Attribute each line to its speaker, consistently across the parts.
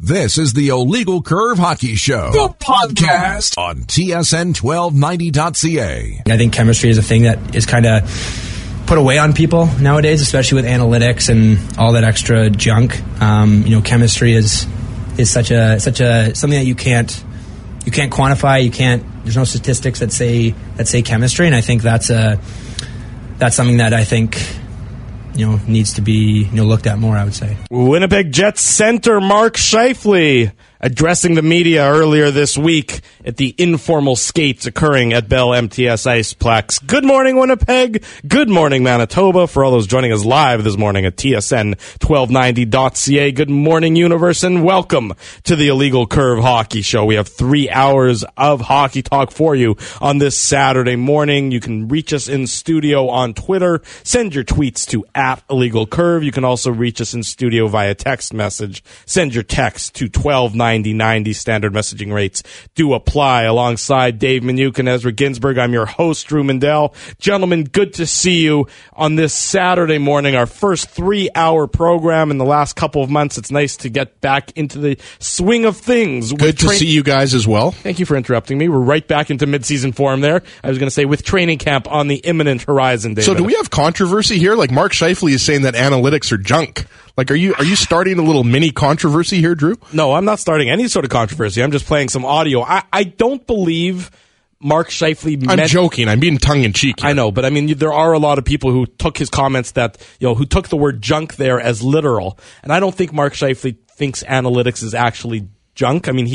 Speaker 1: This is the Illegal Curve Hockey Show, the podcast on TSN1290.ca.
Speaker 2: I think chemistry is a thing that is kind of put away on people nowadays, especially with analytics and all that extra junk. Chemistry is such a something that you can't quantify. There's no statistics that say chemistry, and I think that's something that I think needs to be looked at more, I would say.
Speaker 3: Winnipeg Jets center Mark Scheifele addressing the media earlier this week at the informal skates occurring at Bell MTS Iceplex. Good morning, Winnipeg. Good morning, Manitoba. For all those joining us live this morning at TSN1290.ca. Good morning, universe, and welcome to the Illegal Curve Hockey Show. We have 3 hours of hockey talk for you on this Saturday morning. You can reach us in studio on Twitter. Send your tweets to @IllegalCurve. You can also reach us in studio via text message. Send your text to 1290. Standard messaging rates do apply. Alongside Dave Minuk and Ezra Ginsberg, I'm your host, Drew Mandel. Gentlemen, good to see you on this Saturday morning, our first 3-hour program in the last couple of months. It's nice to get back into the swing of things.
Speaker 4: Good to see you guys as well.
Speaker 3: Thank you for interrupting me. We're right back into midseason form there. I was going to say with training camp on the imminent horizon, David.
Speaker 4: So do we have controversy here? Like Mark Scheifele is saying that analytics are junk. Like, are you starting a little mini controversy here, Drew?
Speaker 3: No, I'm not starting any sort of controversy. I'm just playing some audio. I don't believe Mark Scheifele
Speaker 4: I'm joking. I'm being tongue-in-cheek here.
Speaker 3: I know, but I mean, there are a lot of people who took his comments who took the word junk there as literal. And I don't think Mark Scheifele thinks analytics is actually junk. I mean,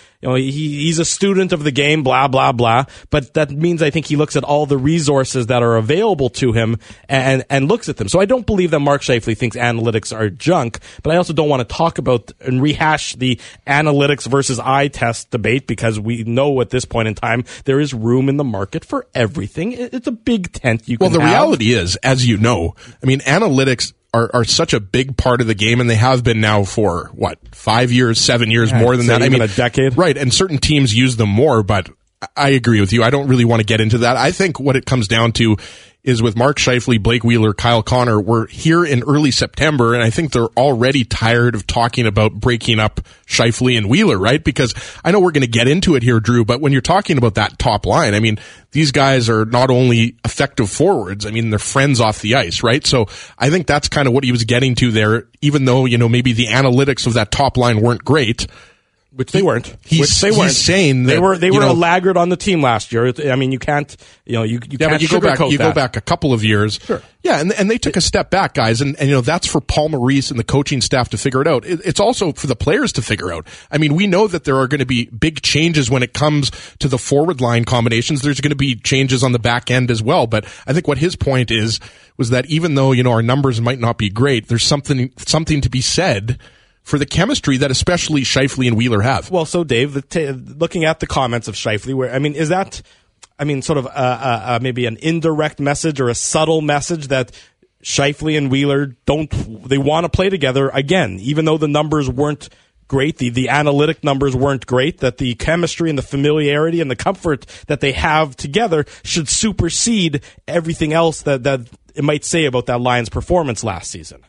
Speaker 3: he's a student of the game, blah, blah, blah. But that means I think he looks at all the resources that are available to him and looks at them. So I don't believe that Mark Scheifele thinks analytics are junk, but I also don't want to talk about and rehash the analytics versus eye test debate because we know at this point in time there is room in the market for everything. It's a big tent you can have.
Speaker 4: Well, the reality is, as you know, I mean, analytics are such a big part of the game, and they have been now for, 5 years, 7 years, more than that?
Speaker 3: I mean, a decade.
Speaker 4: Right, and certain teams use them more, but I agree with you. I don't really want to get into that. I think what it comes down to is with Mark Scheifele, Blake Wheeler, Kyle Connor, we're here in early September, and I think they're already tired of talking about breaking up Scheifele and Wheeler, right? Because I know we're going to get into it here, Drew, but when you're talking about that top line, I mean, these guys are not only effective forwards, I mean, they're friends off the ice, right? So I think that's kind of what he was getting to there, even though, maybe the analytics of that top line weren't great.
Speaker 3: Which they weren't.
Speaker 4: He's saying that
Speaker 3: they were a laggard on the team last year. I mean, you can't, you can't sugarcoat that.
Speaker 4: You go back a couple of years.
Speaker 3: Sure.
Speaker 4: Yeah, and they took a step back, guys, and that's for Paul Maurice and the coaching staff to figure it out. It's also for the players to figure out. I mean, we know that there are going to be big changes when it comes to the forward line combinations. There's going to be changes on the back end as well, but I think what his point was that even though, our numbers might not be great, there's something to be said for the chemistry that especially Scheifele and Wheeler have.
Speaker 3: Well, so Dave, looking at the comments of Scheifele, is that sort of maybe an indirect message or a subtle message that Scheifele and Wheeler they want to play together again, even though the numbers weren't great, the analytic numbers weren't great, that the chemistry and the familiarity and the comfort that they have together should supersede everything else that it might say about that line's performance last season?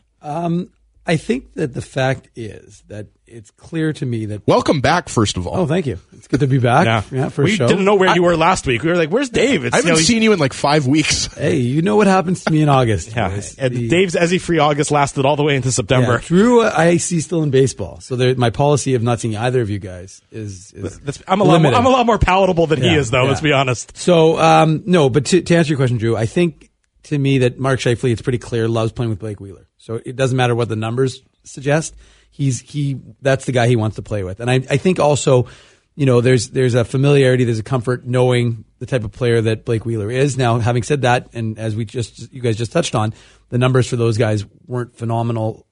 Speaker 5: I think that the fact is that it's clear to me that...
Speaker 4: Welcome back, first of all.
Speaker 5: Oh, thank you. It's good to be back.
Speaker 3: Yeah,
Speaker 5: for a show.
Speaker 3: We didn't know where you were last week. We were like, where's Dave?
Speaker 4: I haven't seen you in like 5 weeks.
Speaker 5: Hey, you know what happens to me in August.
Speaker 3: Yeah, Dave's Ezzy free August lasted all the way into September.
Speaker 5: Yeah, Drew, I see still in baseball. So my policy of not seeing either of you guys is
Speaker 3: I'm a lot more palatable than he is, though, let's be honest.
Speaker 5: So, no, but to answer your question, Drew, I think to me that Mark Scheifele, it's pretty clear, loves playing with Blake Wheeler. So it doesn't matter what the numbers suggest. That's the guy he wants to play with. And I think also, there's a familiarity, there's a comfort knowing the type of player that Blake Wheeler is. Now, having said that, and as you guys just touched on, the numbers for those guys weren't phenomenal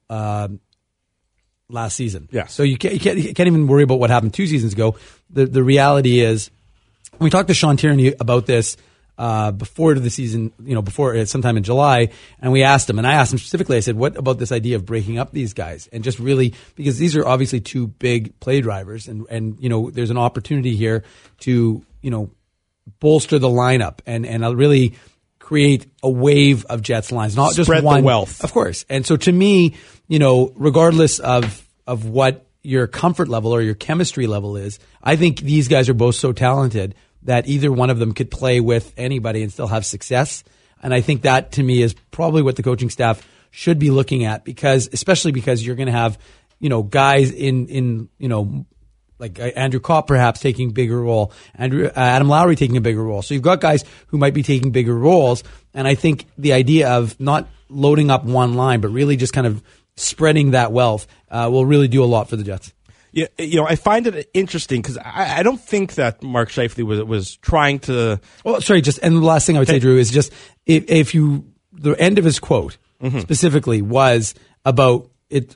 Speaker 5: last season.
Speaker 3: Yeah.
Speaker 5: So you can't even worry about what happened 2 seasons ago. The reality is, we talked to Sean Tierney about this before the season, before sometime in July, and I asked him specifically, I said, what about this idea of breaking up these guys? And just really, because these are obviously 2 big play drivers, and there's an opportunity here to, bolster the lineup and really create a wave of Jets lines, not just
Speaker 3: spread
Speaker 5: one.
Speaker 3: The wealth.
Speaker 5: Of course. And so to me, regardless of what your comfort level or your chemistry level is. I think these guys are both so talented that either one of them could play with anybody and still have success. And I think that, to me, is probably what the coaching staff should be looking at, especially because you're going to have, guys in like Andrew Kopp perhaps taking a bigger role, Adam Lowry taking a bigger role. So you've got guys who might be taking bigger roles. And I think the idea of not loading up one line, but really just kind of spreading that wealth will really do a lot for the Jets.
Speaker 3: Yeah, I find it interesting because I don't think that Mark Scheifele was trying to. Well,
Speaker 5: sorry, and the last thing I would say, Drew, is just if the end of his quote specifically was about it,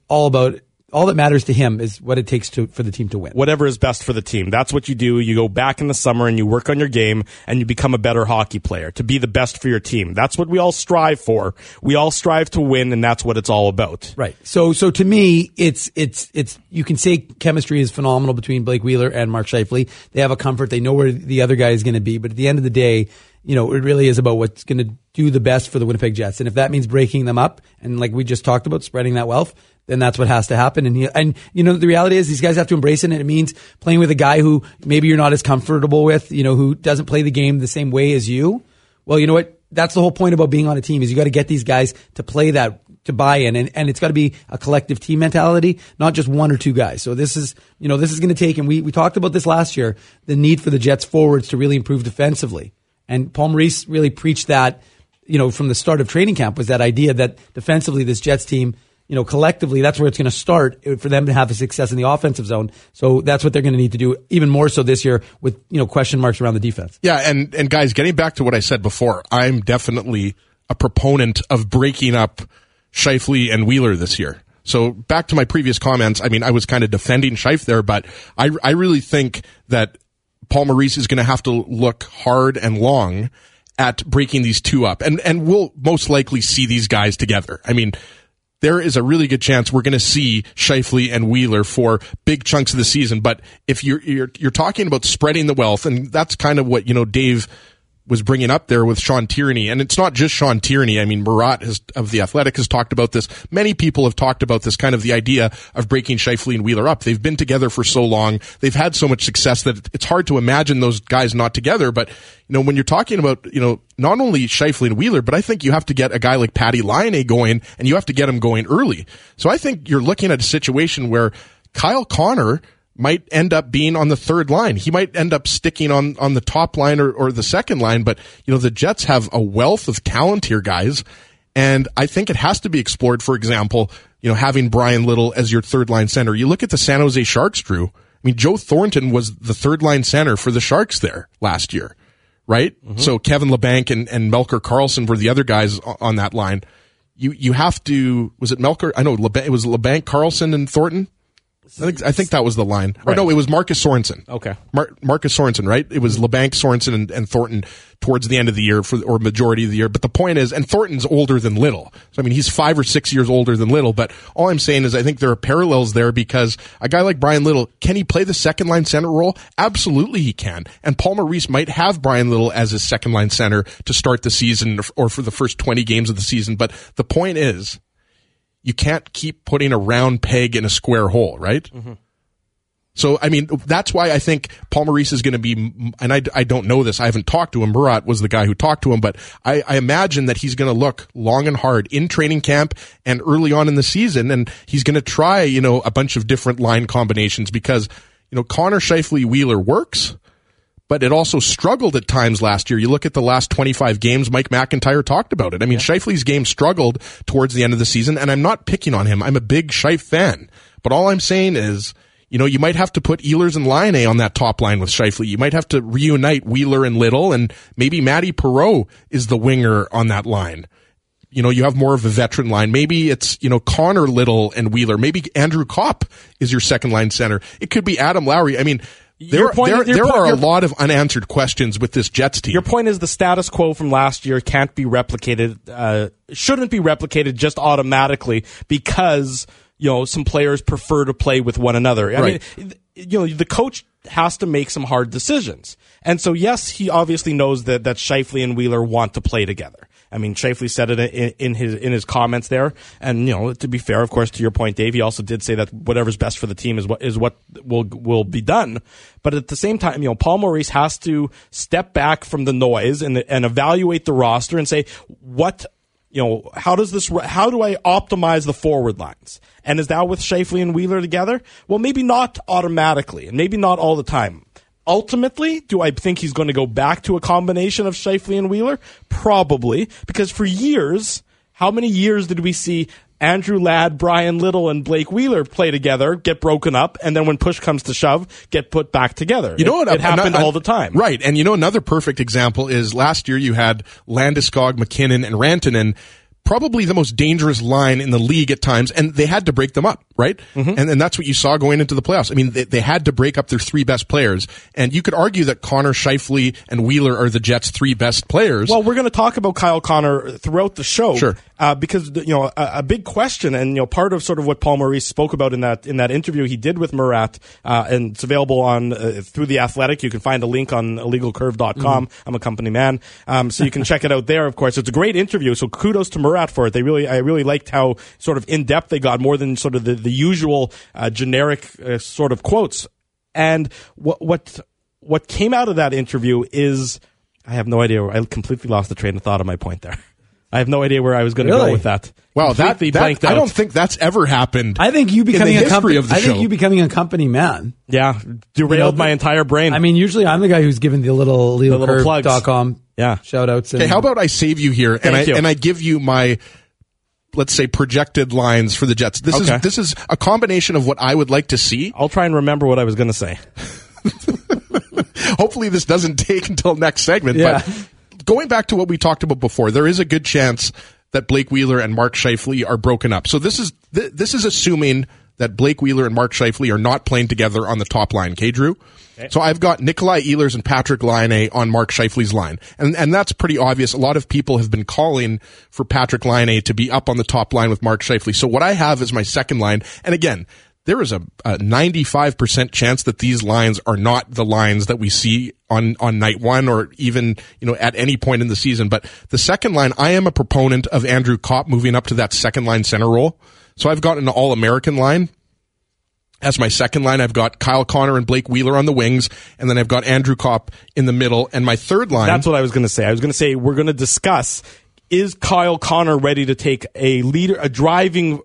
Speaker 5: all that matters to him is what it takes for the team to win.
Speaker 3: Whatever is best for the team. That's what you do. You go back in the summer and you work on your game and you become a better hockey player to be the best for your team. That's what we all strive for. We all strive to win, and that's what it's all about.
Speaker 5: Right. So to me, it's you can say chemistry is phenomenal between Blake Wheeler and Mark Scheifele. They have a comfort. They know where the other guy is going to be. But at the end of the day, it really is about what's going to do the best for the Winnipeg Jets. And if that means breaking them up and, like we just talked about, spreading that wealth, then that's what has to happen. And the reality is these guys have to embrace it, and it means playing with a guy who maybe you're not as comfortable with, who doesn't play the game the same way as you. Well, you know what? That's the whole point about being on a team is you got to get these guys to play that, to buy in, and it's got to be a collective team mentality, not just one or two guys. So this is going to take, and we talked about this last year, the need for the Jets forwards to really improve defensively. And Paul Maurice really preached that, from the start of training camp, was that idea that defensively this Jets team, collectively, that's where it's going to start for them to have a success in the offensive zone. So that's what they're going to need to do even more so this year with, question marks around the defense.
Speaker 4: Yeah. And guys, getting back to what I said before, I'm definitely a proponent of breaking up Scheifele and Wheeler this year. So back to my previous comments. I mean, I was kind of defending Scheif there, but I really think that Paul Maurice is going to have to look hard and long at breaking these two up. And we'll most likely see these guys together. I mean, there is a really good chance we're going to see Scheifele and Wheeler for big chunks of the season. But if you're talking about spreading the wealth, and that's kind of what, Dave was bringing up there with Sean Tierney. And it's not just Sean Tierney. I mean, Murat of The Athletic has talked about this. Many people have talked about this, kind of the idea of breaking Scheifele and Wheeler up. They've been together for so long. They've had so much success that it's hard to imagine those guys not together. But, when you're talking about, not only Scheifele and Wheeler, but I think you have to get a guy like Patty Laine going, and you have to get him going early. So I think you're looking at a situation where Kyle Connor might end up being on the third line. He might end up sticking on the top line or the second line, but the Jets have a wealth of talent here, guys, and I think it has to be explored. For example, having Brian Little as your third line center. You look at the San Jose Sharks, Drew. I mean, Joe Thornton was the third line center for the Sharks there last year, right? Mm-hmm. So Kevin Labanc and Melker Karlsson were the other guys on that line. You have to, was it Melker? I know it was Labanc, Karlsson, and Thornton. I think that was the line. Right. Or no, it was Marcus Sorensen.
Speaker 3: Okay.
Speaker 4: Marcus Sorensen, right? It was Labanc, Sorensen, and Thornton towards the end of the year or majority of the year. But the point is, and Thornton's older than Little. So, I mean, he's 5 or 6 years older than Little. But all I'm saying is I think there are parallels there because a guy like Brian Little, can he play the second line center role? Absolutely he can. And Paul Maurice might have Brian Little as his second line center to start the season or for the first 20 games of the season. But the point is, you can't keep putting a round peg in a square hole, right? Mm-hmm. So, I mean, that's why I think Paul Maurice is going to be, and I don't know this, I haven't talked to him. Murat was the guy who talked to him, but I imagine that he's going to look long and hard in training camp and early on in the season, and he's going to try, a bunch of different line combinations because, Connor Scheifele Wheeler works, but it also struggled at times last year. You look at the last 25 games, Mike McIntyre talked about it. I mean, Scheifele's game struggled towards the end of the season, and I'm not picking on him. I'm a big Scheif fan. But all I'm saying is, you might have to put Ehlers and Laine on that top line with Scheifele. You might have to reunite Wheeler and Little, and maybe Matty Perreault is the winger on that line. You have more of a veteran line. Maybe it's, Connor, Little, and Wheeler. Maybe Andrew Kopp is your second line center. It could be Adam Lowry. I mean, there are a lot of unanswered questions with this Jets team.
Speaker 3: Your point is the status quo from last year can't be replicated, shouldn't be replicated just automatically because, some players prefer to play with one another. I mean, the coach has to make some hard decisions. And so, yes, he obviously knows that Scheifele and Wheeler want to play together. I mean, Scheifele said it in his comments there. And, to be fair, of course, to your point, Dave, he also did say that whatever's best for the team is what will be done. But at the same time, Paul Maurice has to step back from the noise and evaluate the roster and say, how do I optimize the forward lines? And is that with Scheifele and Wheeler together? Well, maybe not automatically, and maybe not all the time. Ultimately, do I think he's going to go back to a combination of Scheifele and Wheeler? Probably, because for years, how many years did we see Andrew Ladd, Brian Little, and Blake Wheeler play together, get broken up, and then when push comes to shove, get put back together? It happened all the time.
Speaker 4: Right, and another perfect example is last year you had Landeskog, McKinnon, and Rantanen, probably the most dangerous line in the league at times, and they had to break them up, right? Mm-hmm. And that's what you saw going into the playoffs. I mean, they had to break up their three best players, and you could argue that Connor, Scheifele, and Wheeler are the Jets' three best players.
Speaker 3: Well, we're going to talk about Kyle Connor throughout the show,
Speaker 4: sure.
Speaker 3: Because a big question, and part of sort of what Paul Maurice spoke about in that interview he did with Murat, and it's available on through The Athletic. You can find a link on illegalcurve.com. I'm a company man, so you can check it out there. Of course, it's a great interview. So kudos to Murat for it. I really liked how sort of in depth they got, more than sort of the usual generic sort of quotes. And what came out of that interview is, I have no idea. I completely lost the train of thought of my point there. I have no idea where I was going to go with that.
Speaker 4: Well, that I don't think that's ever happened.
Speaker 5: I think you becoming
Speaker 4: in the history of the show.
Speaker 5: I think you becoming a company man.
Speaker 3: Yeah, derailed my entire brain.
Speaker 5: I mean, usually I'm the guy who's given the little LegalCurve.com shout outs.
Speaker 4: Okay, how about I save you here and I give you my, let's say, projected lines for the Jets. This is a combination of what I would like to see.
Speaker 3: I'll try and remember what I was going to say.
Speaker 4: Hopefully this doesn't take until next segment.
Speaker 5: Yeah.
Speaker 4: But going back to what we talked about before, there is a good chance that Blake Wheeler and Mark Scheifele are broken up. So this is assuming that Blake Wheeler and Mark Scheifele are not playing together on the top line. Okay, Drew? Okay. So I've got Nikolai Ehlers and Patrick Laine on Mark Scheifele's line. And that's pretty obvious. A lot of people have been calling for Patrick Laine to be up on the top line with Mark Scheifele. So what I have is my second line. And again, there is a 95% chance that these lines are not the lines that we see on night one or even, at any point in the season. But the second line, I am a proponent of Andrew Kopp moving up to that second line center role. So I've got an All-American line. As my second line, I've got Kyle Connor and Blake Wheeler on the wings, and then I've got Andrew Kopp in the middle. And my third line...
Speaker 3: That's what I was going to say. I was going to say we're going to discuss... Is Kyle Connor ready to take a driving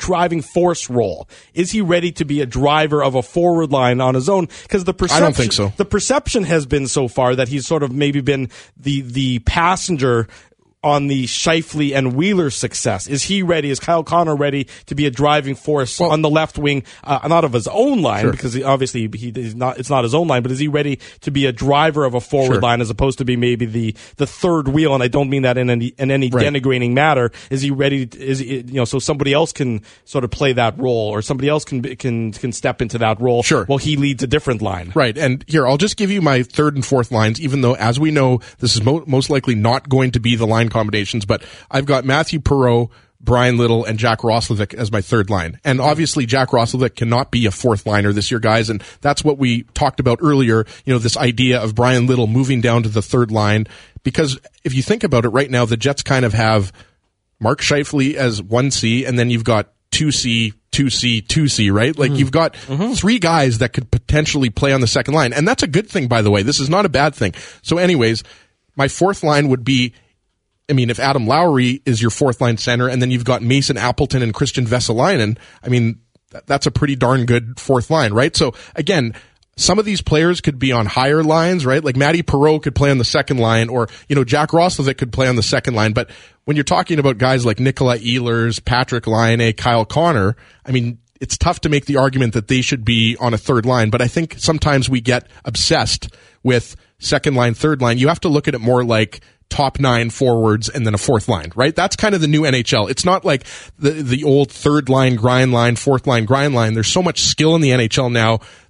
Speaker 3: force role? Is he ready to be a driver of a forward line on his own? Because I
Speaker 4: don't think so.
Speaker 3: The perception has been so far that he's sort of maybe been the passenger on the Scheifele and Wheeler success. Is he ready? Is Kyle Connor ready to be a driving force on the left wing, not of his own line, sure, because obviously it's not his own line, but is he ready to be a driver of a forward line as opposed to be maybe the third wheel? And I don't mean that in any denigrating matter. Is he ready? So somebody else can sort of play that role, or somebody else can step into that role.
Speaker 4: Sure.
Speaker 3: While he leads a different line.
Speaker 4: Right. And here, I'll just give you my third and fourth lines, even though, as we know, this is most likely not going to be the line combinations, but I've got Matthew Perreault, Brian Little, and Jack Roslovic as my third line. And obviously Jack Roslovic cannot be a fourth liner this year, guys, and that's what we talked about earlier, this idea of Brian Little moving down to the third line, because if you think about it right now, the Jets kind of have Mark Scheifele as 1C, and then you've got 2C, 2C, 2C, right? Like you've got three guys that could potentially play on the second line, and that's a good thing, by the way. This is not a bad thing. So anyways, my fourth line would be, if Adam Lowry is your fourth line center, and then you've got Mason Appleton and Christian Vesalainen, that's a pretty darn good fourth line, right? So again, some of these players could be on higher lines, right? Like Matty Perreault could play on the second line, or, Jack Roslovic could play on the second line. But when you're talking about guys like Nikolai Ehlers, Patrick Laine, Kyle Connor, it's tough to make the argument that they should be on a third line. But I think sometimes we get obsessed with second line, third line. You have to look at it more like top 9 forwards and then a fourth line, right? That's kind of the new NHL. It's not like the old third line, grind line, fourth line, grind line. There's so much skill in the NHL now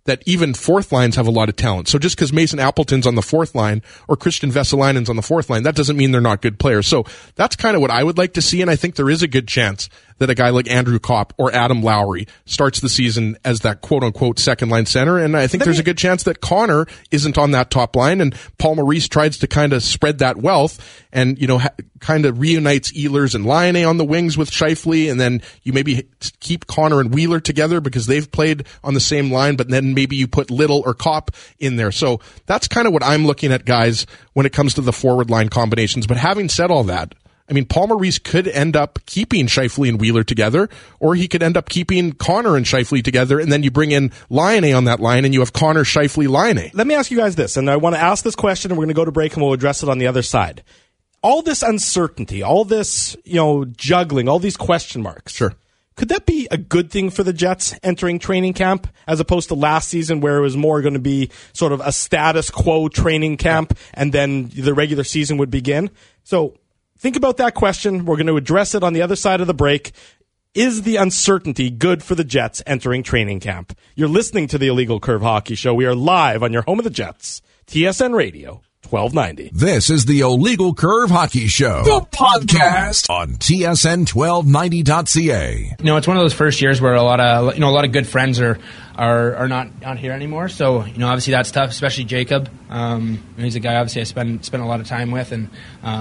Speaker 4: that even fourth lines have a lot of talent. So just because Mason Appleton's on the fourth line or Christian Vesalainen's on the fourth line, that doesn't mean they're not good players. So that's kind of what I would like to see, and I think there is a good chance that a guy like Andrew Kopp or Adam Lowry starts the season as that quote-unquote second-line center, and I think there's a good chance that Connor isn't on that top line, and Paul Maurice tries to kind of spread that wealth and, kind of reunites Ehlers and Laine on the wings with Scheifele, and then you maybe keep Connor and Wheeler together because they've played on the same line, but then maybe you put Little or Kopp in there. So that's kind of what I'm looking at, guys, when it comes to the forward line combinations. But having said all that, I mean, Paul Maurice could end up keeping Scheifele and Wheeler together, or he could end up keeping Connor and Scheifele together, and then you bring in Laine on that line, and you have Connor, Scheifele, Laine.
Speaker 3: Let me ask you guys this, and I want to ask this question, and we're going to go to break, and we'll address it on the other side. All this uncertainty, all this, juggling, all these question marks.
Speaker 4: Sure.
Speaker 3: Could that be a good thing for the Jets entering training camp as opposed to last season where it was more going to be sort of a status quo training camp and then the regular season would begin? So think about that question. We're going to address it on the other side of the break. Is the uncertainty good for the Jets entering training camp? You're listening to the Illegal Curve Hockey Show. We are live on your home of the Jets, TSN Radio 1290.
Speaker 1: This is the Illegal Curve Hockey Show, the podcast on TSN1290.ca.
Speaker 2: It's one of those first years where a lot of good friends are not here anymore. So obviously that's tough, especially Jacob. He's a guy obviously I spent a lot of time with, and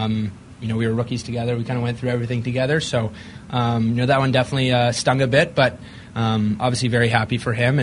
Speaker 2: we were rookies together. We kind of went through everything together. So that one definitely stung a bit, but obviously very happy for him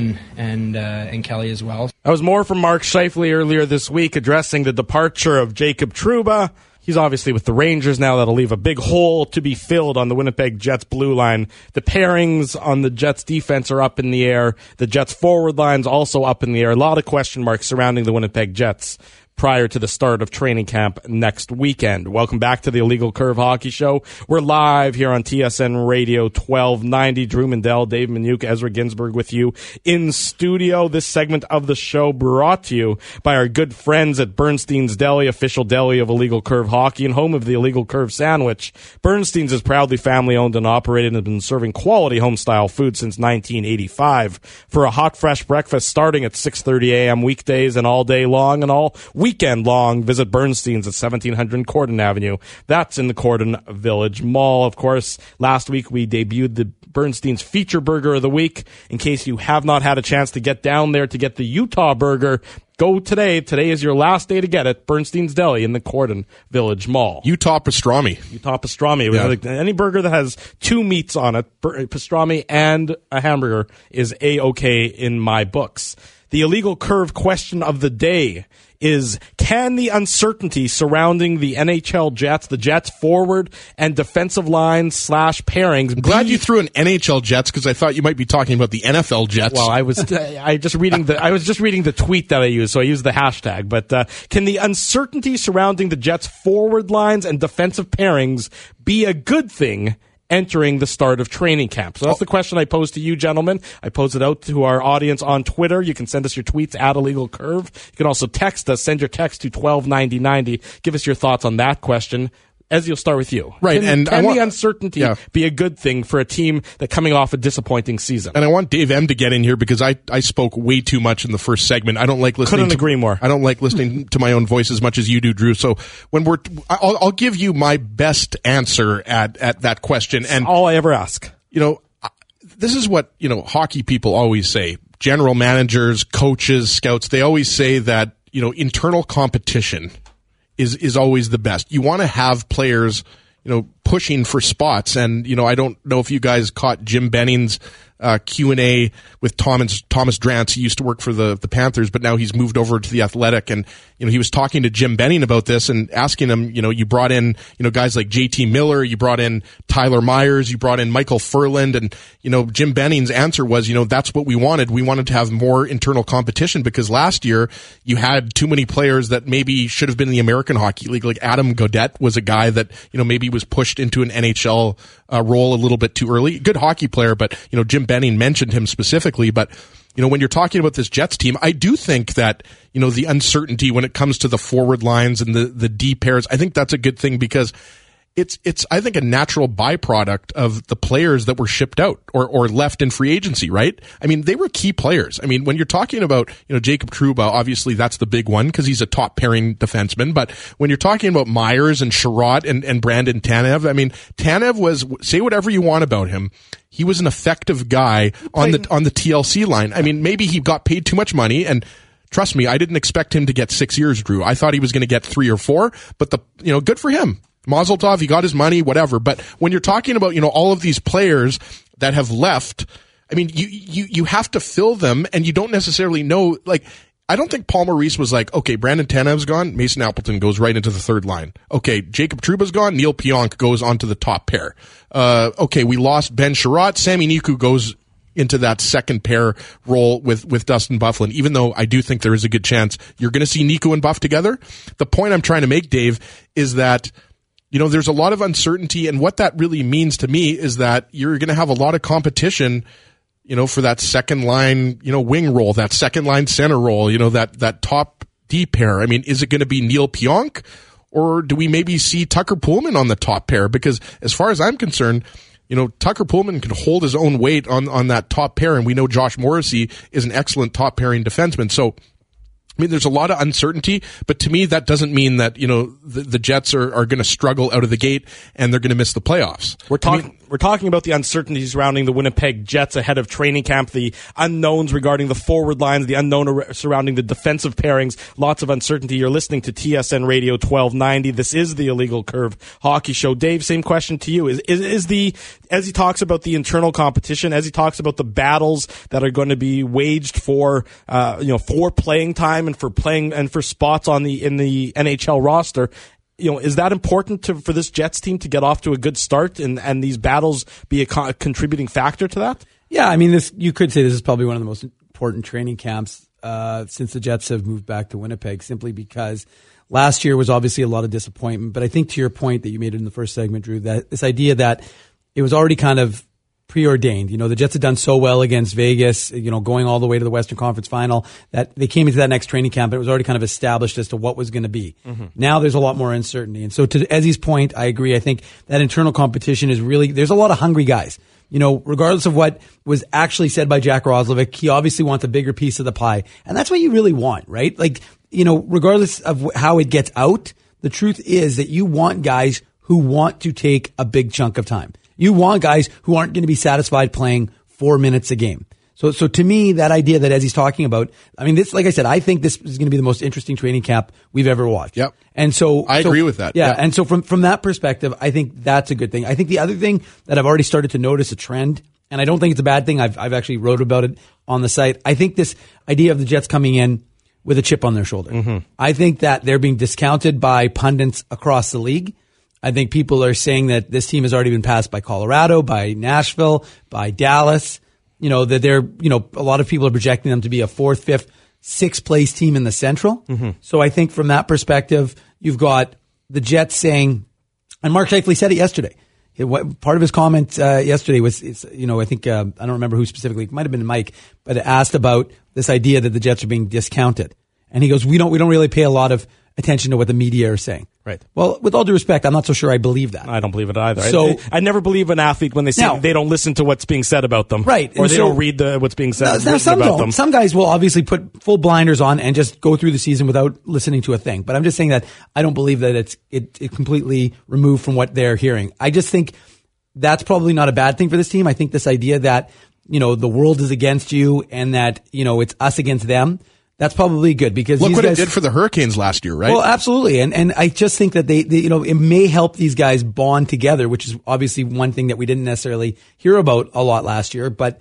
Speaker 2: and Kelly as well.
Speaker 3: That was more from Mark Scheifele earlier this week addressing the departure of Jacob Trouba. He's obviously with the Rangers now. That'll leave a big hole to be filled on the Winnipeg Jets blue line. The pairings on the Jets defense are up in the air. The Jets forward line's also up in the air. A lot of question marks surrounding the Winnipeg Jets prior to the start of training camp next weekend. Welcome back to the Illegal Curve Hockey Show. We're live here on TSN Radio 1290. Drew Mandel, Dave Minuk, Ezra Ginsburg with you in studio. This segment of the show brought to you by our good friends at Bernstein's Deli, official deli of Illegal Curve Hockey and home of the Illegal Curve Sandwich. Bernstein's is proudly family-owned and operated and has been serving quality home-style food since 1985. For a hot, fresh breakfast starting at 6:30 a.m. weekdays and all day long and all weekend long, visit Bernstein's at 1700 Corden Avenue. That's in the Corden Village Mall. Of course, last week we debuted the Bernstein's Feature Burger of the Week. In case you have not had a chance to get down there to get the Utah Burger, go today. Today is your last day to get it. Bernstein's Deli in the Corden Village Mall.
Speaker 4: Utah Pastrami.
Speaker 3: Utah Pastrami. Yeah. Like any burger that has two meats on it, pastrami and a hamburger, is A-OK in my books. The Illegal Curve question of the day is, can the uncertainty surrounding the NHL Jets, the Jets forward and defensive line / pairings...
Speaker 4: I'm glad you threw in NHL Jets because I thought you might be talking about the NFL Jets.
Speaker 3: Well, I was just reading the tweet that I used, so I used the hashtag. But can the uncertainty surrounding the Jets forward lines and defensive pairings be a good thing entering the start of training camp? So that's the question I posed to you, gentlemen. I posed it out to our audience on Twitter. You can send us your tweets at Illegal Curve. You can also text us. Send your text to 129090. Give us your thoughts on that question. As you'll start with you.
Speaker 4: Right.
Speaker 3: Can the uncertainty be a good thing for a team that coming off a disappointing season?
Speaker 4: And I want Dave M to get in here because I spoke way too much in the first segment. I don't like listening.
Speaker 3: Couldn't agree more.
Speaker 4: I don't like listening to my own voice as much as you do, Drew. So when I'll give you my best answer at that question. And
Speaker 3: all I ever ask.
Speaker 4: This is what, hockey people always say. General managers, coaches, scouts, they always say that, internal competition is always the best. You want to have players, pushing for spots. And, I don't know if you guys caught Jim Benning's Q&A with Thomas Drance. He used to work for the Panthers, but now he's moved over to the Athletic. And, he was talking to Jim Benning about this and asking him, you brought in, guys like JT Miller, you brought in Tyler Myers, you brought in Michael Furland. And, Jim Benning's answer was, that's what we wanted. We wanted to have more internal competition because last year you had too many players that maybe should have been in the American Hockey League. Like Adam Gaudette was a guy that, maybe was pushed into an NHL role a little bit too early. Good hockey player, but, Jim Benning mentioned him specifically. But, when you're talking about this Jets team, I do think that, the uncertainty when it comes to the forward lines and the D pairs, I think that's a good thing because it's I think a natural byproduct of the players that were shipped out or left in free agency, right? I mean, they were key players. I mean, when you're talking about, Jacob Trouba, obviously that's the big one because he's a top pairing defenseman. But when you're talking about Myers and Sherratt and Brandon Tanev, I mean, Tanev was, say whatever you want about him, he was an effective guy on the TLC line. I mean, maybe he got paid too much money, and trust me, I didn't expect him to get 6 years, Drew. I thought he was going to get 3 or 4, but good for him. Mazel tov, he got his money, whatever. But when you're talking about, all of these players that have left, I mean, you have to fill them, and you don't necessarily know, I don't think Paul Maurice was like, okay, Brandon Tanev's gone, Mason Appleton goes right into the third line. Okay, Jacob Trouba's gone, Neil Pionk goes onto the top pair. Okay, we lost Ben Sherratt, Sami Niku goes into that second pair role with Dustin Byfuglien, even though I do think there is a good chance you're going to see Niku and Buff together. The point I'm trying to make, Dave, is that there's a lot of uncertainty, and what that really means to me is that you're going to have a lot of competition, for that second line, wing role, that second line center role, that top D pair. I mean, is it going to be Neil Pionk, or do we maybe see Tucker Poolman on the top pair? Because as far as I'm concerned, Tucker Poolman can hold his own weight on that top pair, and we know Josh Morrissey is an excellent top pairing defenseman. So, I mean, there's a lot of uncertainty, but to me, that doesn't mean that, the Jets are going to struggle out of the gate and they're going to miss the playoffs.
Speaker 3: We're talking about the uncertainty surrounding the Winnipeg Jets ahead of training camp, the unknowns regarding the forward lines, the unknown surrounding the defensive pairings, lots of uncertainty. You're listening to TSN Radio 1290. This is the Illegal Curve Hockey Show. Dave, same question to you. Is as he talks about the internal competition, as he talks about the battles that are going to be waged for playing time and for spots in the NHL roster, is that important for this Jets team to get off to a good start and these battles be a contributing factor to that?
Speaker 5: Yeah, I mean, you could say this is probably one of the most important training camps since the Jets have moved back to Winnipeg, simply because last year was obviously a lot of disappointment. But I think to your point that you made in the first segment, Drew, that this idea that it was already kind of preordained. The Jets had done so well against Vegas, going all the way to the Western Conference Final, that they came into that next training camp. It was already kind of established as to what was going to be. Mm-hmm. Now there's a lot more uncertainty. And so to Ezzy's point, I agree. I think that internal competition is really, there's a lot of hungry guys. Regardless of what was actually said by Jack Roslovic, he obviously wants a bigger piece of the pie. And that's what you really want, right? Regardless of how it gets out, the truth is that you want guys who want to take a big chunk of time. You want guys who aren't going to be satisfied playing 4 minutes a game. So to me, that idea that as he's talking about, I mean, this, like I said, I think this is going to be the most interesting training camp we've ever watched.
Speaker 4: Yep.
Speaker 5: And so
Speaker 4: I agree with that.
Speaker 5: Yeah. And so from that perspective, I think that's a good thing. I think the other thing that I've already started to notice a trend, and I don't think it's a bad thing. I've actually wrote about it on the site. I think this idea of the Jets coming in with a chip on their shoulder. Mm-hmm. I think that they're being discounted by pundits across the league. I think people are saying that this team has already been passed by Colorado, by Nashville, by Dallas. That they're, a lot of people are projecting them to be a 4th, 5th, 6th place team in the Central. Mm-hmm. So I think from that perspective, you've got the Jets saying, and Mark Scheifele said it yesterday. Part of his comment yesterday was, I think, I don't remember who specifically, it might have been Mike, but asked about this idea that the Jets are being discounted. And he goes, we don't really pay a lot of attention to what the media are saying.
Speaker 3: Right.
Speaker 5: Well, with all due respect, I'm not so sure I believe that.
Speaker 3: I don't believe it either.
Speaker 5: So
Speaker 3: I never believe an athlete when they say they don't listen to what's being said about them.
Speaker 5: Right.
Speaker 3: Or they don't read what's being said
Speaker 5: now some
Speaker 3: about
Speaker 5: don't.
Speaker 3: them.
Speaker 5: Some guys will obviously put full blinders on and just go through the season without listening to a thing. But I'm just saying that I don't believe that it's completely removed from what they're hearing. I just think that's probably not a bad thing for this team. I think this idea that, the world is against you and that, it's us against them, that's probably good because
Speaker 4: look what it did for the Hurricanes last year, right?
Speaker 5: Well, absolutely. And I just think that they it may help these guys bond together, which is obviously one thing that we didn't necessarily hear about a lot last year. But,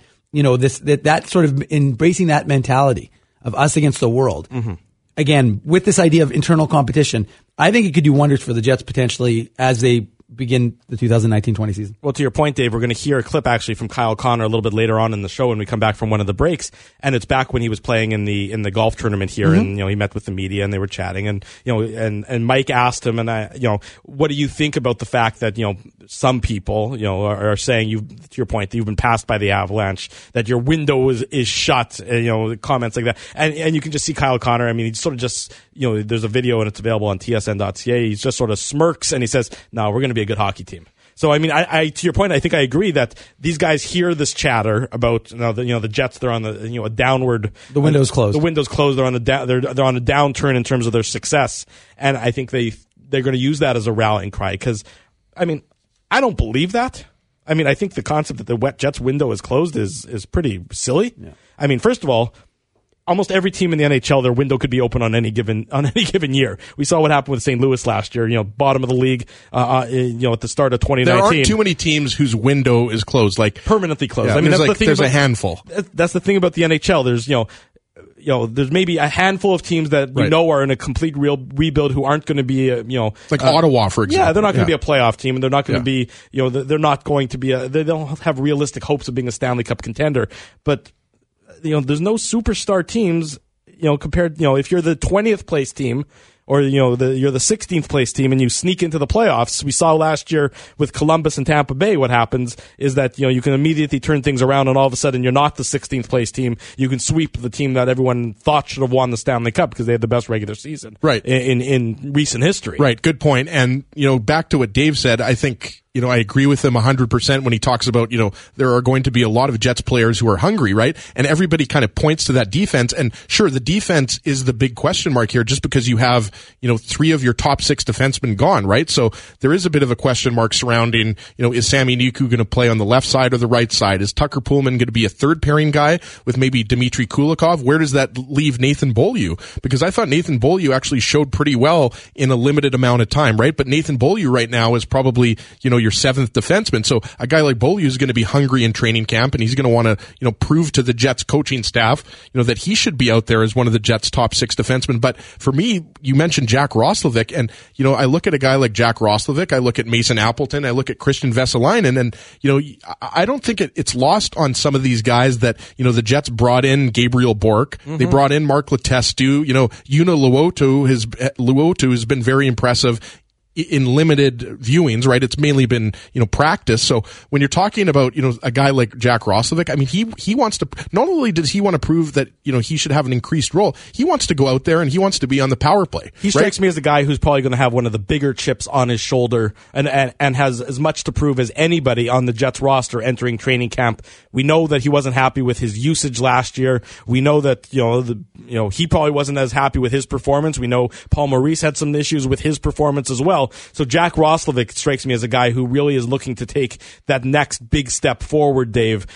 Speaker 5: that sort of embracing that mentality of us against the world. Mm-hmm. Again, with this idea of internal competition, I think it could do wonders for the Jets potentially as they begin the 2019-20 season.
Speaker 3: Well, to your point, Dave, we're going to hear a clip actually from Kyle Connor a little bit later on in the show when we come back from one of the breaks, and it's back when he was playing in the golf tournament here, mm-hmm. and he met with the media and they were chatting, and and Mike asked him, and what do you think about the fact that some people are saying to your point that you've been passed by the Avalanche, that your window is shut, comments like that, and you can just see Kyle Connor. I mean, he's sort of just there's a video and it's available on tsn.ca. He's just sort of smirks and he says, "No, we're going to be a good hockey team. So, I mean, I to your point, I think I agree that these guys hear this chatter about, the Jets, they're on the, a downward.
Speaker 5: The window's closed.
Speaker 3: The window's closed. They're on they're on a downturn in terms of their success. And I think they're going to use that as a rallying cry because, I mean, I don't believe that. I mean, I think the concept that the Jets window is closed is pretty silly. Yeah. I mean, first of all, almost every team in the NHL, their window could be open on any given year. We saw what happened with St. Louis last year. Bottom of the league. At the start of 2019.
Speaker 4: There aren't too many teams whose window is closed, like
Speaker 3: permanently closed.
Speaker 4: Yeah,
Speaker 3: I mean,
Speaker 4: there's a handful.
Speaker 3: That's the thing about the NHL. There's there's maybe a handful of teams that are in a complete rebuild who aren't going to be
Speaker 4: like Ottawa, for example.
Speaker 3: Yeah, they're not going to be a playoff team, and they're not going to be they're not going to be they don't have realistic hopes of being a Stanley Cup contender, but. There's no superstar teams, compared, if you're the 20th place team or, you're the 16th place team and you sneak into the playoffs. We saw last year with Columbus and Tampa Bay, what happens is that, you can immediately turn things around and all of a sudden you're not the 16th place team. You can sweep the team that everyone thought should have won the Stanley Cup because they had the best regular season.
Speaker 4: Right.
Speaker 3: In recent history.
Speaker 4: Right. Good point. And, back to what Dave said, I think, I agree with him 100% when he talks about, there are going to be a lot of Jets players who are hungry, right? And everybody kind of points to that defense. And sure, the defense is the big question mark here just because you have, 3 of your top 6 defensemen gone, right? So there is a bit of a question mark surrounding, is Sami Niku going to play on the left side or the right side? Is Tucker Poolman going to be a third pairing guy with maybe Dmitry Kulikov? Where does that leave Nathan Beaulieu? Because I thought Nathan Beaulieu actually showed pretty well in a limited amount of time, right? But Nathan Beaulieu right now is probably, your 7th defenseman. So a guy like Beaulieu is going to be hungry in training camp and he's going to want to, prove to the Jets coaching staff, that he should be out there as one of the Jets' top 6 defensemen. But for me, you mentioned Jack Roslovic and, I look at a guy like Jack Roslovic, I look at Mason Appleton, I look at Christian Vesalainen and, I don't think it's lost on some of these guys that, the Jets brought in Gabriel Bourque. Mm-hmm. They brought in Mark Letestu, Yuna Luotu has been very impressive in limited viewings, right? It's mainly been, practice. So when you're talking about, a guy like Jack Roslovic, I mean, he wants to, not only does he want to prove that, he should have an increased role, he wants to go out there and he wants to be on the power play.
Speaker 3: He strikes me as a guy who's probably going to have one of the bigger chips on his shoulder and has as much to prove as anybody on the Jets roster entering training camp. We know that he wasn't happy with his usage last year. We know that, he probably wasn't as happy with his performance. We know Paul Maurice had some issues with his performance as well. So Jack Roslovic strikes me as a guy who really is looking to take that next big step forward, Dave,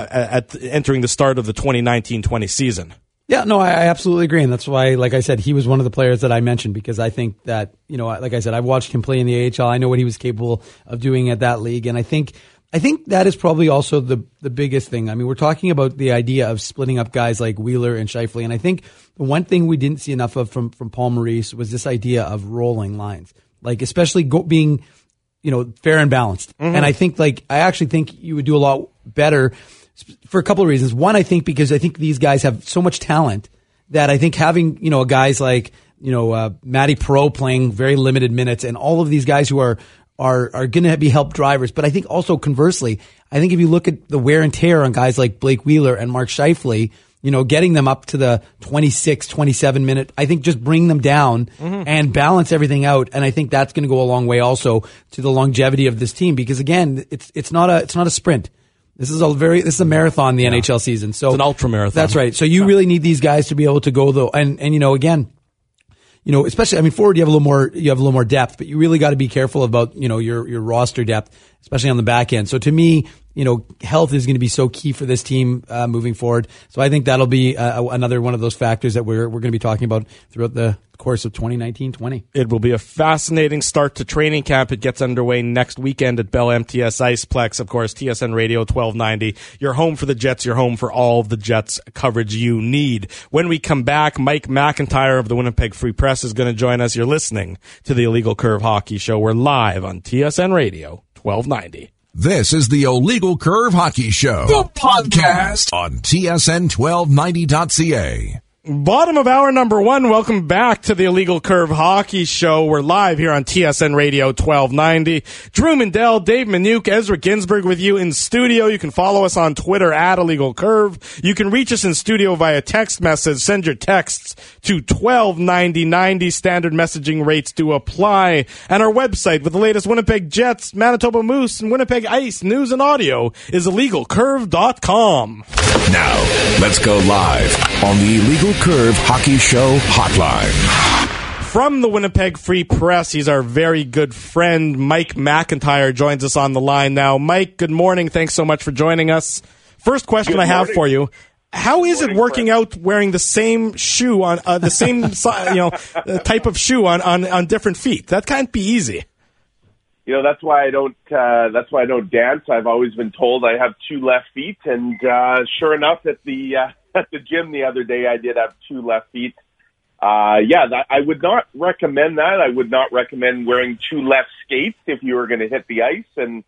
Speaker 3: at entering the start of the 2019-20 season.
Speaker 5: Yeah, no, I absolutely agree. And that's why, like I said, he was one of the players that I mentioned because I think that, like I said, I've watched him play in the AHL. I know what he was capable of doing at that league. And I think that is probably also the biggest thing. I mean, we're talking about the idea of splitting up guys like Wheeler and Scheifele. And I think the one thing we didn't see enough of from Paul Maurice was this idea of rolling lines. Like, especially being, fair and balanced. Mm-hmm. And I think, I actually think you would do a lot better for a couple of reasons. One, I think because I think these guys have so much talent that I think having, guys like, Matty Perreault playing very limited minutes and all of these guys who are going to be help drivers. But I think also conversely, I think if you look at the wear and tear on guys like Blake Wheeler and Mark Scheifele, getting them up to the 26, 27 minute, I think just bring them down and balance everything out. And I think that's going to go a long way also to the longevity of this team because again, it's not a sprint. This is a marathon, the NHL season. So
Speaker 3: it's an ultra marathon.
Speaker 5: That's right. So you really need these guys to be able to go though. And again, especially, I mean, forward, you have a little more depth, but you really got to be careful about, your roster depth, especially on the back end. So to me, health is going to be so key for this team, moving forward. So I think that'll be another one of those factors that we're going to be talking about throughout the course of 2019-20.
Speaker 3: It will be a fascinating start to training camp. It gets underway next weekend at Bell MTS Iceplex. Of course, TSN Radio 1290. Your home for the Jets, your home for all of the Jets coverage you need. When we come back, Mike McIntyre of the Winnipeg Free Press is going to join us. You're listening to the Illegal Curve Hockey Show. We're live on TSN Radio 1290.
Speaker 1: This is the Illegal Curve Hockey Show, the podcast on TSN1290.ca.
Speaker 3: Bottom of hour number one. Welcome back to the Illegal Curve Hockey Show. We're live here on TSN Radio 1290. Drew Mindell, Dave Minuk, Ezra Ginsburg with you in studio. You can follow us on Twitter at Illegal Curve. You can reach us in studio via text message. Send your texts to 129090. Standard messaging rates do apply. And our website with the latest Winnipeg Jets, Manitoba Moose, and Winnipeg Ice news and audio is illegalcurve.com.
Speaker 1: Now, let's go live on the Illegal Curve Hockey Show hotline.
Speaker 3: From the Winnipeg Free Press, he's our very good friend, Mike McIntyre, joins us on the line now. Mike, good morning. Thanks so much for joining us. First question I have for you. How is it working out wearing the same shoe on the same type of shoe on different feet? That can't be easy.
Speaker 6: That's why I don't. That's why I don't dance. I've always been told I have two left feet, and sure enough, at the gym the other day, I did have two left feet. I would not recommend that. I would not recommend wearing two left skates if you were going to hit the ice. And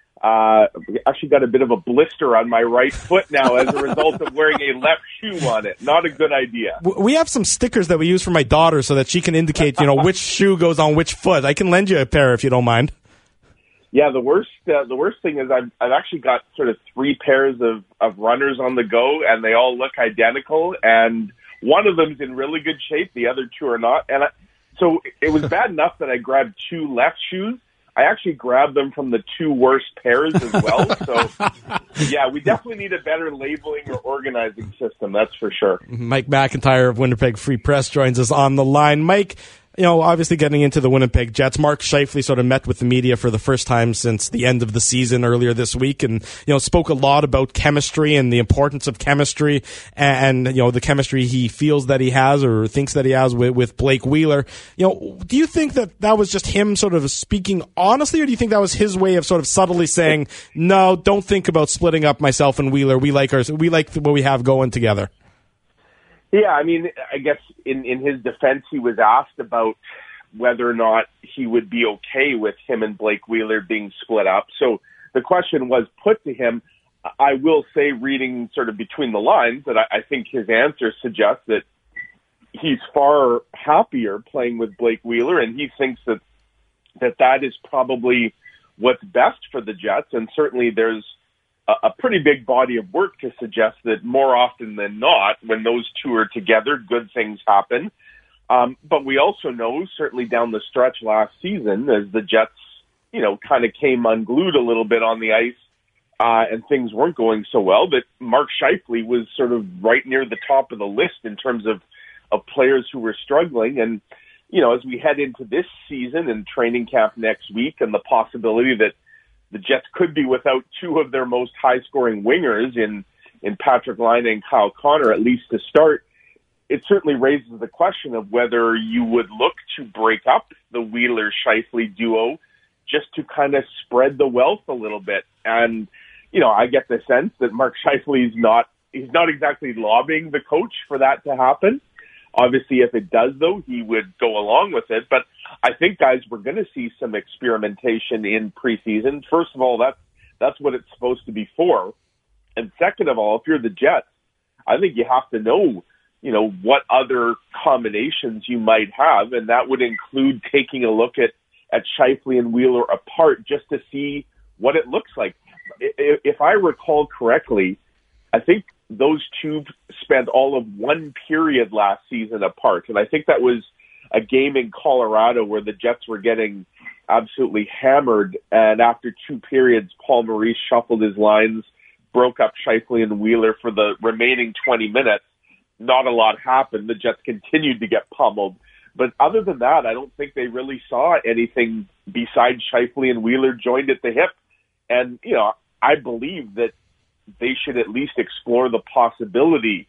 Speaker 6: actually got a bit of a blister on my right foot now as a result of wearing a left shoe on it. Not a good idea.
Speaker 3: We have some stickers that we use for my daughter so that she can indicate, which shoe goes on which foot. I can lend you a pair if you don't mind.
Speaker 6: Yeah, the worst thing is I've actually got sort of three pairs of runners on the go, and they all look identical, and one of them's in really good shape, the other two are not. And so it was bad enough that I grabbed two left shoes. I actually grabbed them from the two worst pairs as well. So, yeah, we definitely need a better labeling or organizing system, that's for sure.
Speaker 3: Mike McIntyre of Winnipeg Free Press joins us on the line. Mike, obviously getting into the Winnipeg Jets, Mark Scheifele sort of met with the media for the first time since the end of the season earlier this week and, spoke a lot about chemistry and the importance of chemistry and the chemistry he feels that he has or thinks that he has with Blake Wheeler. Do you think that was just him sort of speaking honestly, or do you think that was his way of sort of subtly saying, no, don't think about splitting up myself and Wheeler. We like what we have going together?
Speaker 6: Yeah, I mean, I guess in his defense, he was asked about whether or not he would be okay with him and Blake Wheeler being split up. So the question was put to him. I will say, reading sort of between the lines, that I think his answer suggests that he's far happier playing with Blake Wheeler, and he thinks that is probably what's best for the Jets. And certainly there's a pretty big body of work to suggest that more often than not, when those two are together, good things happen. But we also know, certainly down the stretch last season, as the Jets, kind of came unglued a little bit on the ice and things weren't going so well, that Mark Scheifele was sort of right near the top of the list in terms of players who were struggling. And, as we head into this season and training camp next week and the possibility that the Jets could be without two of their most high-scoring wingers in Patrick Laine and Kyle Connor, at least to start, it certainly raises the question of whether you would look to break up the Wheeler-Scheifele duo just to kind of spread the wealth a little bit. And, I get the sense that Mark Scheifele is not exactly lobbying the coach for that to happen. Obviously, if it does, though, he would go along with it. But I think, guys, we're going to see some experimentation in preseason. First of all, that's what it's supposed to be for. And second of all, if you're the Jets, I think you have to know, what other combinations you might have. And that would include taking a look at Scheifele and Wheeler apart just to see what it looks like. If I recall correctly, I think those two spent all of one period last season apart. And I think that was a game in Colorado where the Jets were getting absolutely hammered. And after two periods, Paul Maurice shuffled his lines, broke up Scheifele and Wheeler for the remaining 20 minutes. Not a lot happened. The Jets continued to get pummeled. But other than that, I don't think they really saw anything besides Scheifele and Wheeler joined at the hip. And, I believe that they should at least explore the possibility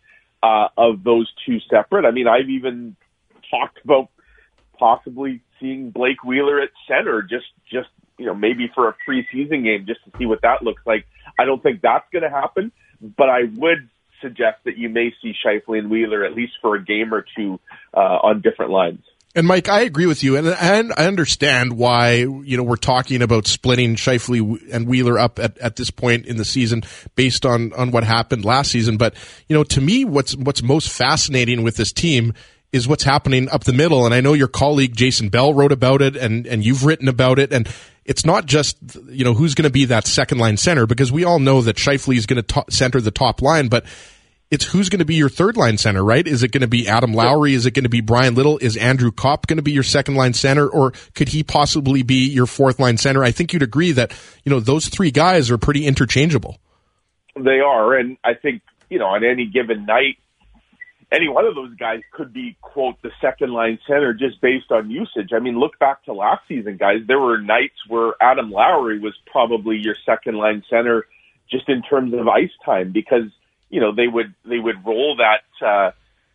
Speaker 6: of those two separate. I mean, I've even talked about possibly seeing Blake Wheeler at center, just maybe for a preseason game, just to see what that looks like. I don't think that's going to happen, but I would suggest that you may see Scheifele and Wheeler at least for a game or two on different lines.
Speaker 4: And Mike, I agree with you, and I understand why we're talking about splitting Scheifele and Wheeler up at this point in the season based on what happened last season. But to me, what's most fascinating with this team is what's happening up the middle. And I know your colleague Jason Bell wrote about it, and you've written about it. And it's not just who's going to be that second line center, because we all know that Scheifele is going to center the top line, but it's who's going to be your third line center, right? Is it going to be Adam Lowry? Is it going to be Brian Little? Is Andrew Kopp going to be your second line center, or could he possibly be your fourth line center? I think you'd agree that, those three guys are pretty interchangeable.
Speaker 6: They are. And I think, on any given night, any one of those guys could be, quote, the second line center just based on usage. I mean, look back to last season, guys. There were nights where Adam Lowry was probably your second line center just in terms of ice time, because they would roll that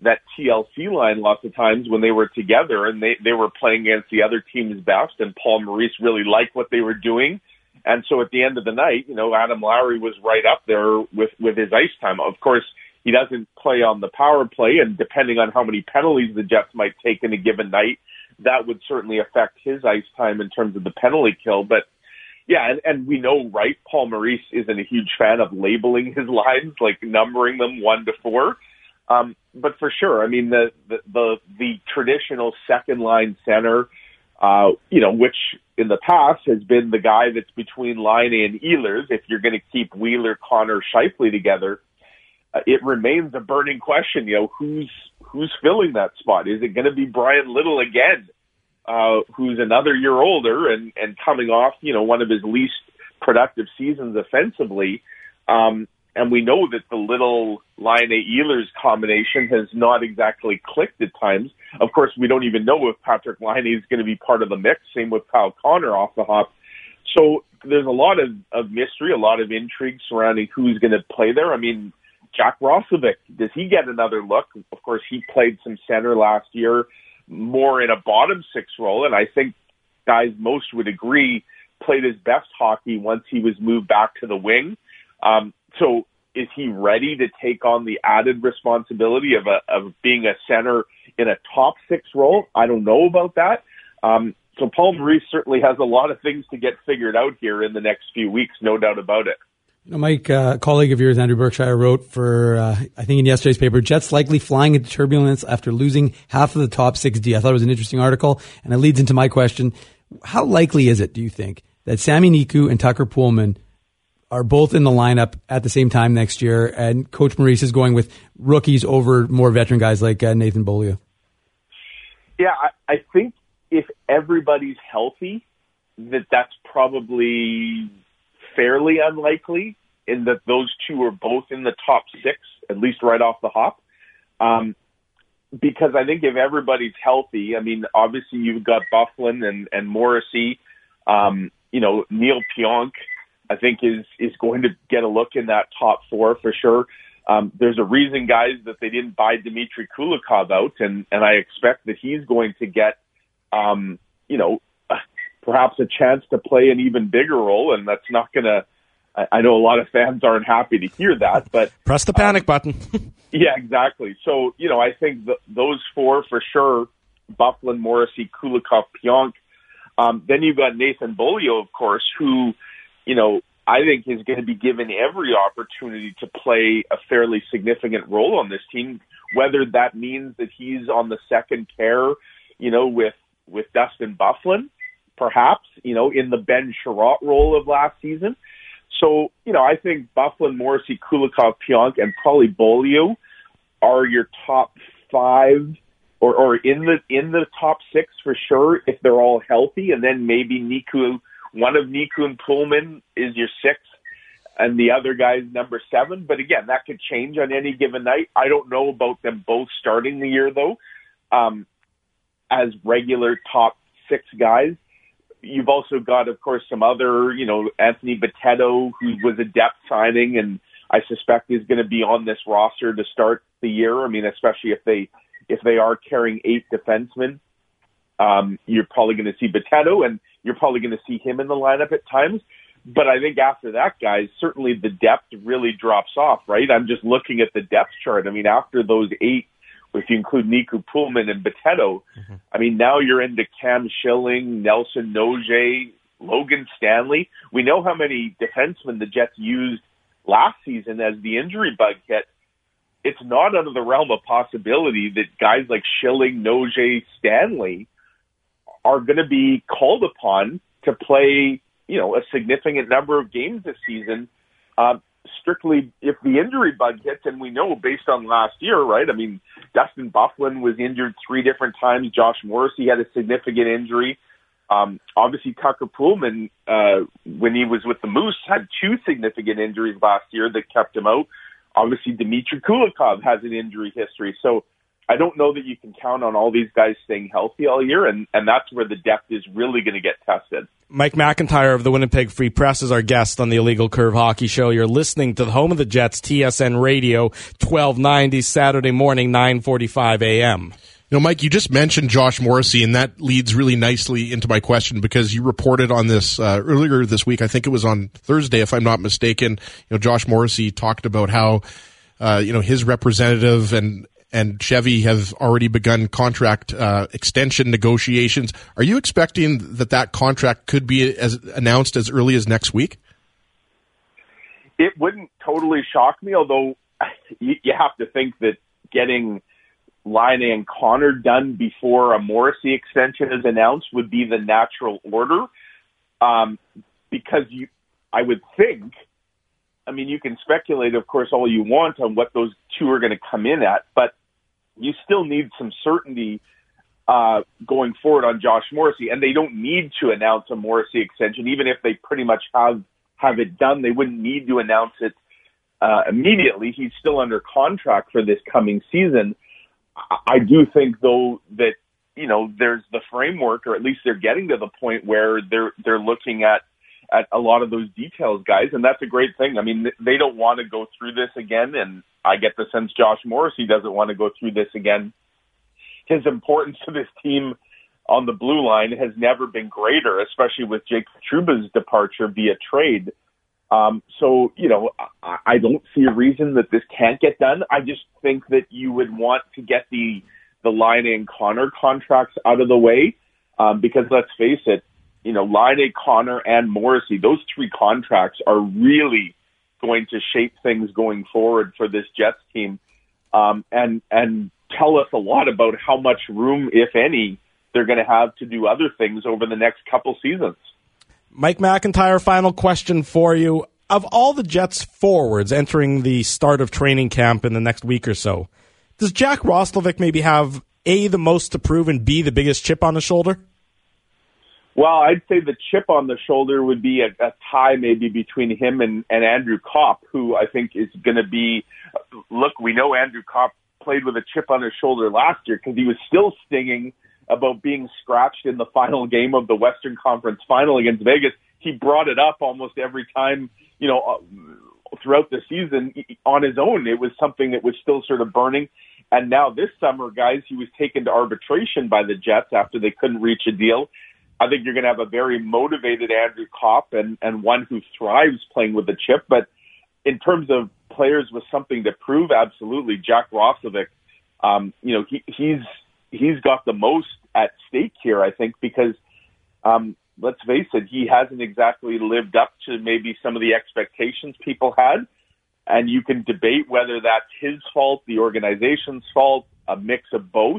Speaker 6: TLC line lots of times when they were together, and they were playing against the other team's best, and Paul Maurice really liked what they were doing. And so at the end of the night, Adam Lowry was right up there with his ice time. Of course, he doesn't play on the power play, and depending on how many penalties the Jets might take in a given night, that would certainly affect his ice time in terms of the penalty kill. But yeah, and we know, right, Paul Maurice isn't a huge fan of labeling his lines, like numbering them 1 to 4. But for sure, I mean, the traditional second line center, which in the past has been the guy that's between Laine and Ehlers. If you're going to keep Wheeler, Connor, Scheifele together, it remains a burning question. Who's filling that spot? Is it going to be Brian Little again? Who's another year older and coming off, one of his least productive seasons offensively. And we know that the Little Laine Ehlers combination has not exactly clicked at times. Of course, we don't even know if Patrick Laine is going to be part of the mix. Same with Kyle Connor off the hop. So there's a lot of mystery, a lot of intrigue surrounding who's going to play there. I mean, Jack Roslovic, does he get another look? Of course, he played some center last year, more in a bottom six role, and I think guys most would agree played his best hockey once he was moved back to the wing. So is he ready to take on the added responsibility of being a center in a top six role? I don't know about that. So Paul Maurice certainly has a lot of things to get figured out here in the next few weeks, no doubt about it.
Speaker 5: Mike, a colleague of yours, Andrew Berkshire, wrote for, I think in yesterday's paper, Jets likely flying into turbulence after losing half of the top 6D. I thought it was an interesting article, and it leads into my question. How likely is it, do you think, that Sami Niku and Tucker Poolman are both in the lineup at the same time next year, and Coach Maurice is going with rookies over more veteran guys like Nathan Beaulieu?
Speaker 6: Yeah, I think if everybody's healthy, that's probably fairly unlikely, in that those two are both in the top 6, at least right off the hop. Because I think if everybody's healthy, I mean, obviously you've got Byfuglien and Morrissey, Neil Pionk, I think is going to get a look in that top 4 for sure. There's a reason, guys, that they didn't buy Dmitry Kulikov out, and I expect that he's going to get, perhaps a chance to play an even bigger role, and that's not going to, I know a lot of fans aren't happy to hear that, but
Speaker 3: press the panic button.
Speaker 6: Yeah, exactly. So, I think those 4 for sure, Byfuglien, Morrissey, Kulikov, Pionk. Then you've got Nathan Beaulieu, of course, who, I think is going to be given every opportunity to play a fairly significant role on this team, whether that means that he's on the second pair, with Dustin Byfuglien, perhaps, in the Ben Sherratt role of last season. So, I think Byfuglien, Morrissey, Kulikov, Pionk, and probably Beaulieu are your top 5 or in the top 6 for sure if they're all healthy. And then maybe one of Niku and Poolman is your 6th and the other guy's number 7. But again, that could change on any given night. I don't know about them both starting the year though, as regular top 6 guys. You've also got, of course, some other, Anthony Bitetto, who was a depth signing, and I suspect is going to be on this roster to start the year. I mean, especially if they are carrying 8 defensemen, you're probably going to see Bitetto, and you're probably going to see him in the lineup at times. But I think after that, guys, certainly the depth really drops off, right? I'm just looking at the depth chart. I mean, after those 8 if you include Niku Pullman and Boteto, I mean, now you're into Cam Schilling, Nelson Noje, Logan Stanley. We know how many defensemen the Jets used last season as the injury bug hit. It's not out of the realm of possibility that guys like Schilling, Noje, Stanley are going to be called upon to play, you know, a significant number of games this season, strictly if the injury bug hits. And we know based on last year, right? I mean, Dustin Byfuglien was injured 3 different times. Josh Morrissey had a significant injury. Obviously, Tucker Pullman, when he was with the Moose, had 2 significant injuries last year that kept him out. Obviously, Dmitry Kulikov has an injury history. So I don't know that you can count on all these guys staying healthy all year, and that's where the depth is really going to get tested.
Speaker 3: Mike McIntyre of the Winnipeg Free Press is our guest on the Illegal Curve Hockey Show. You're listening to the home of the Jets, TSN Radio, 1290, Saturday morning, 9:45 a.m.
Speaker 4: You know, Mike, you just mentioned Josh Morrissey, and that leads really nicely into my question because you reported on this earlier this week. I think it was on Thursday, if I'm not mistaken. You know, Josh Morrissey talked about how his representative and Chevy have already begun contract extension negotiations. Are you expecting that contract could be announced as early as next week?
Speaker 6: It wouldn't totally shock me, although you have to think that getting Laine and Connor done before a Morrissey extension is announced would be the natural order. Because I would think, I mean, you can speculate, of course, all you want on what those two are going to come in at, but you still need some certainty going forward on Josh Morrissey, and they don't need to announce a Morrissey extension. Even if they pretty much have it done, they wouldn't need to announce it immediately. He's still under contract for this coming season. I do think, though, that, you know, there's the framework, or at least they're getting to the point where they're looking at a lot of those details, guys, and that's a great thing. I mean, they don't want to go through this again, and I get the sense Josh Morrissey doesn't want to go through this again. His importance to this team on the blue line has never been greater, especially with Jake Trouba's departure via trade. So, you know, I don't see a reason that this can't get done. I just think that you would want to get the Laine and Connor contracts out of the way, because let's face it, you know, Laine, Connor, and Morrissey, those 3 contracts are really going to shape things going forward for this Jets team, and tell us a lot about how much room, if any, they're going to have to do other things over the next couple seasons.
Speaker 3: Mike McIntyre, final question for you. Of all the Jets forwards entering the start of training camp in the next week or so, does Jack Roslovic maybe have A, the most to prove, and B, the biggest chip on the shoulder?
Speaker 6: Well, I'd say the chip on the shoulder would be a tie maybe between him and Andrew Kopp, who I think is going to be, look, we know Andrew Kopp played with a chip on his shoulder last year because he was still stinging about being scratched in the final game of the Western Conference Final against Vegas. He brought it up almost every time, you know, throughout the season on his own. It was something that was still sort of burning. And now this summer, guys, he was taken to arbitration by the Jets after they couldn't reach a deal. I think you're going to have a very motivated Andrew Kopp and one who thrives playing with the chip. But in terms of players with something to prove, absolutely, Jack Roslovic, you know, he's got the most at stake here, I think, because let's face it, he hasn't exactly lived up to maybe some of the expectations people had. And you can debate whether that's his fault, the organization's fault, a mix of both.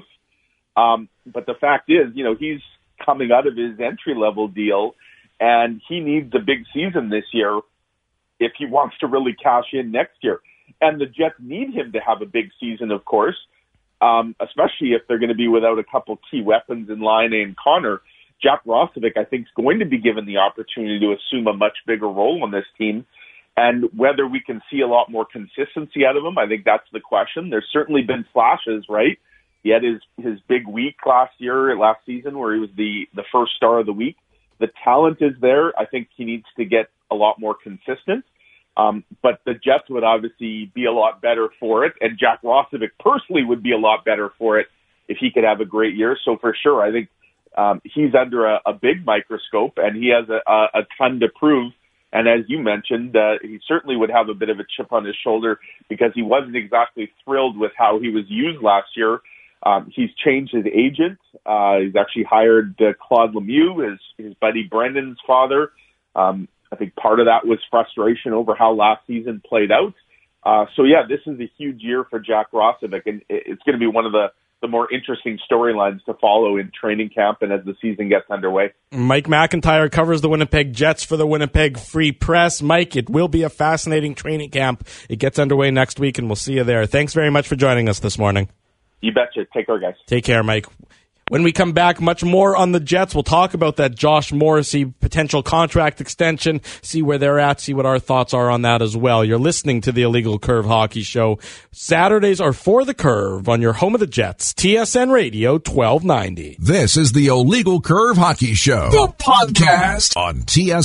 Speaker 6: But the fact is, you know, he's coming out of his entry-level deal, and he needs a big season this year if he wants to really cash in next year. And the Jets need him to have a big season, of course, especially if they're going to be without a couple key weapons in Laine and Connor. Jack Roslovic, I think, is going to be given the opportunity to assume a much bigger role on this team. And whether we can see a lot more consistency out of him, I think that's the question. There's certainly been flashes, right? He had his big week last season, where he was the first star of the week. The talent is there. I think he needs to get a lot more consistent. But the Jets would obviously be a lot better for it. And Jack Roslovic personally would be a lot better for it if he could have a great year. So for sure, I think he's under a big microscope, and he has a ton to prove And as you mentioned, he certainly would have a bit of a chip on his shoulder because he wasn't exactly thrilled with how he was used last year. He's changed his agent. He's actually hired Claude Lemieux, his buddy Brendan's father. I think part of that was frustration over how last season played out. So this is a huge year for Jack Roslovic, and it's going to be one of the more interesting storylines to follow in training camp and as the season gets underway.
Speaker 3: Mike McIntyre covers the Winnipeg Jets for the Winnipeg Free Press. Mike, it will be a fascinating training camp. It gets underway next week, and we'll see you there. Thanks very much for joining us this morning.
Speaker 6: You betcha. Take care, guys.
Speaker 3: Take care, Mike. When we come back, much more on the Jets. We'll talk about that Josh Morrissey potential contract extension, see where they're at, see what our thoughts are on that as well. You're listening to the Illegal Curve Hockey Show. Saturdays are For the Curve on your home of the Jets, TSN Radio 1290.
Speaker 1: This is the Illegal Curve Hockey Show, the podcast on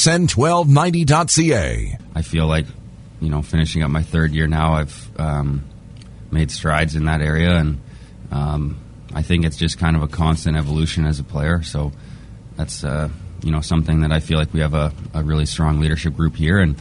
Speaker 1: TSN1290.ca.
Speaker 7: I feel like, finishing up my third year now, I've made strides in that area, and I think it's just kind of a constant evolution as a player. So that's, something that I feel like we have a really strong leadership group here, and,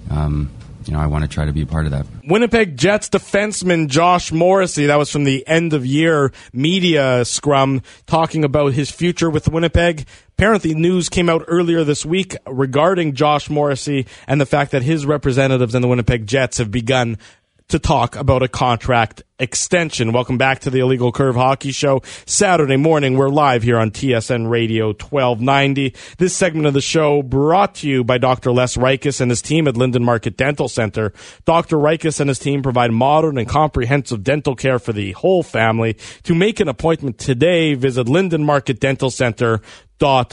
Speaker 7: I want to try to be a part of that.
Speaker 3: Winnipeg Jets defenseman Josh Morrissey, that was from the end of year media scrum, talking about his future with Winnipeg. Apparently news came out earlier this week regarding Josh Morrissey and the fact that his representatives in the Winnipeg Jets have begun to talk about a contract extension. Welcome back to the Illegal Curve Hockey Show. Saturday morning, we're live here on TSN Radio 1290. This segment of the show brought to you by Dr. Les Reikus and his team at Linden Market Dental Center. Dr. Reikus and his team provide modern and comprehensive dental care for the whole family. To make an appointment today, visit lindenmarketdentalcenter.com.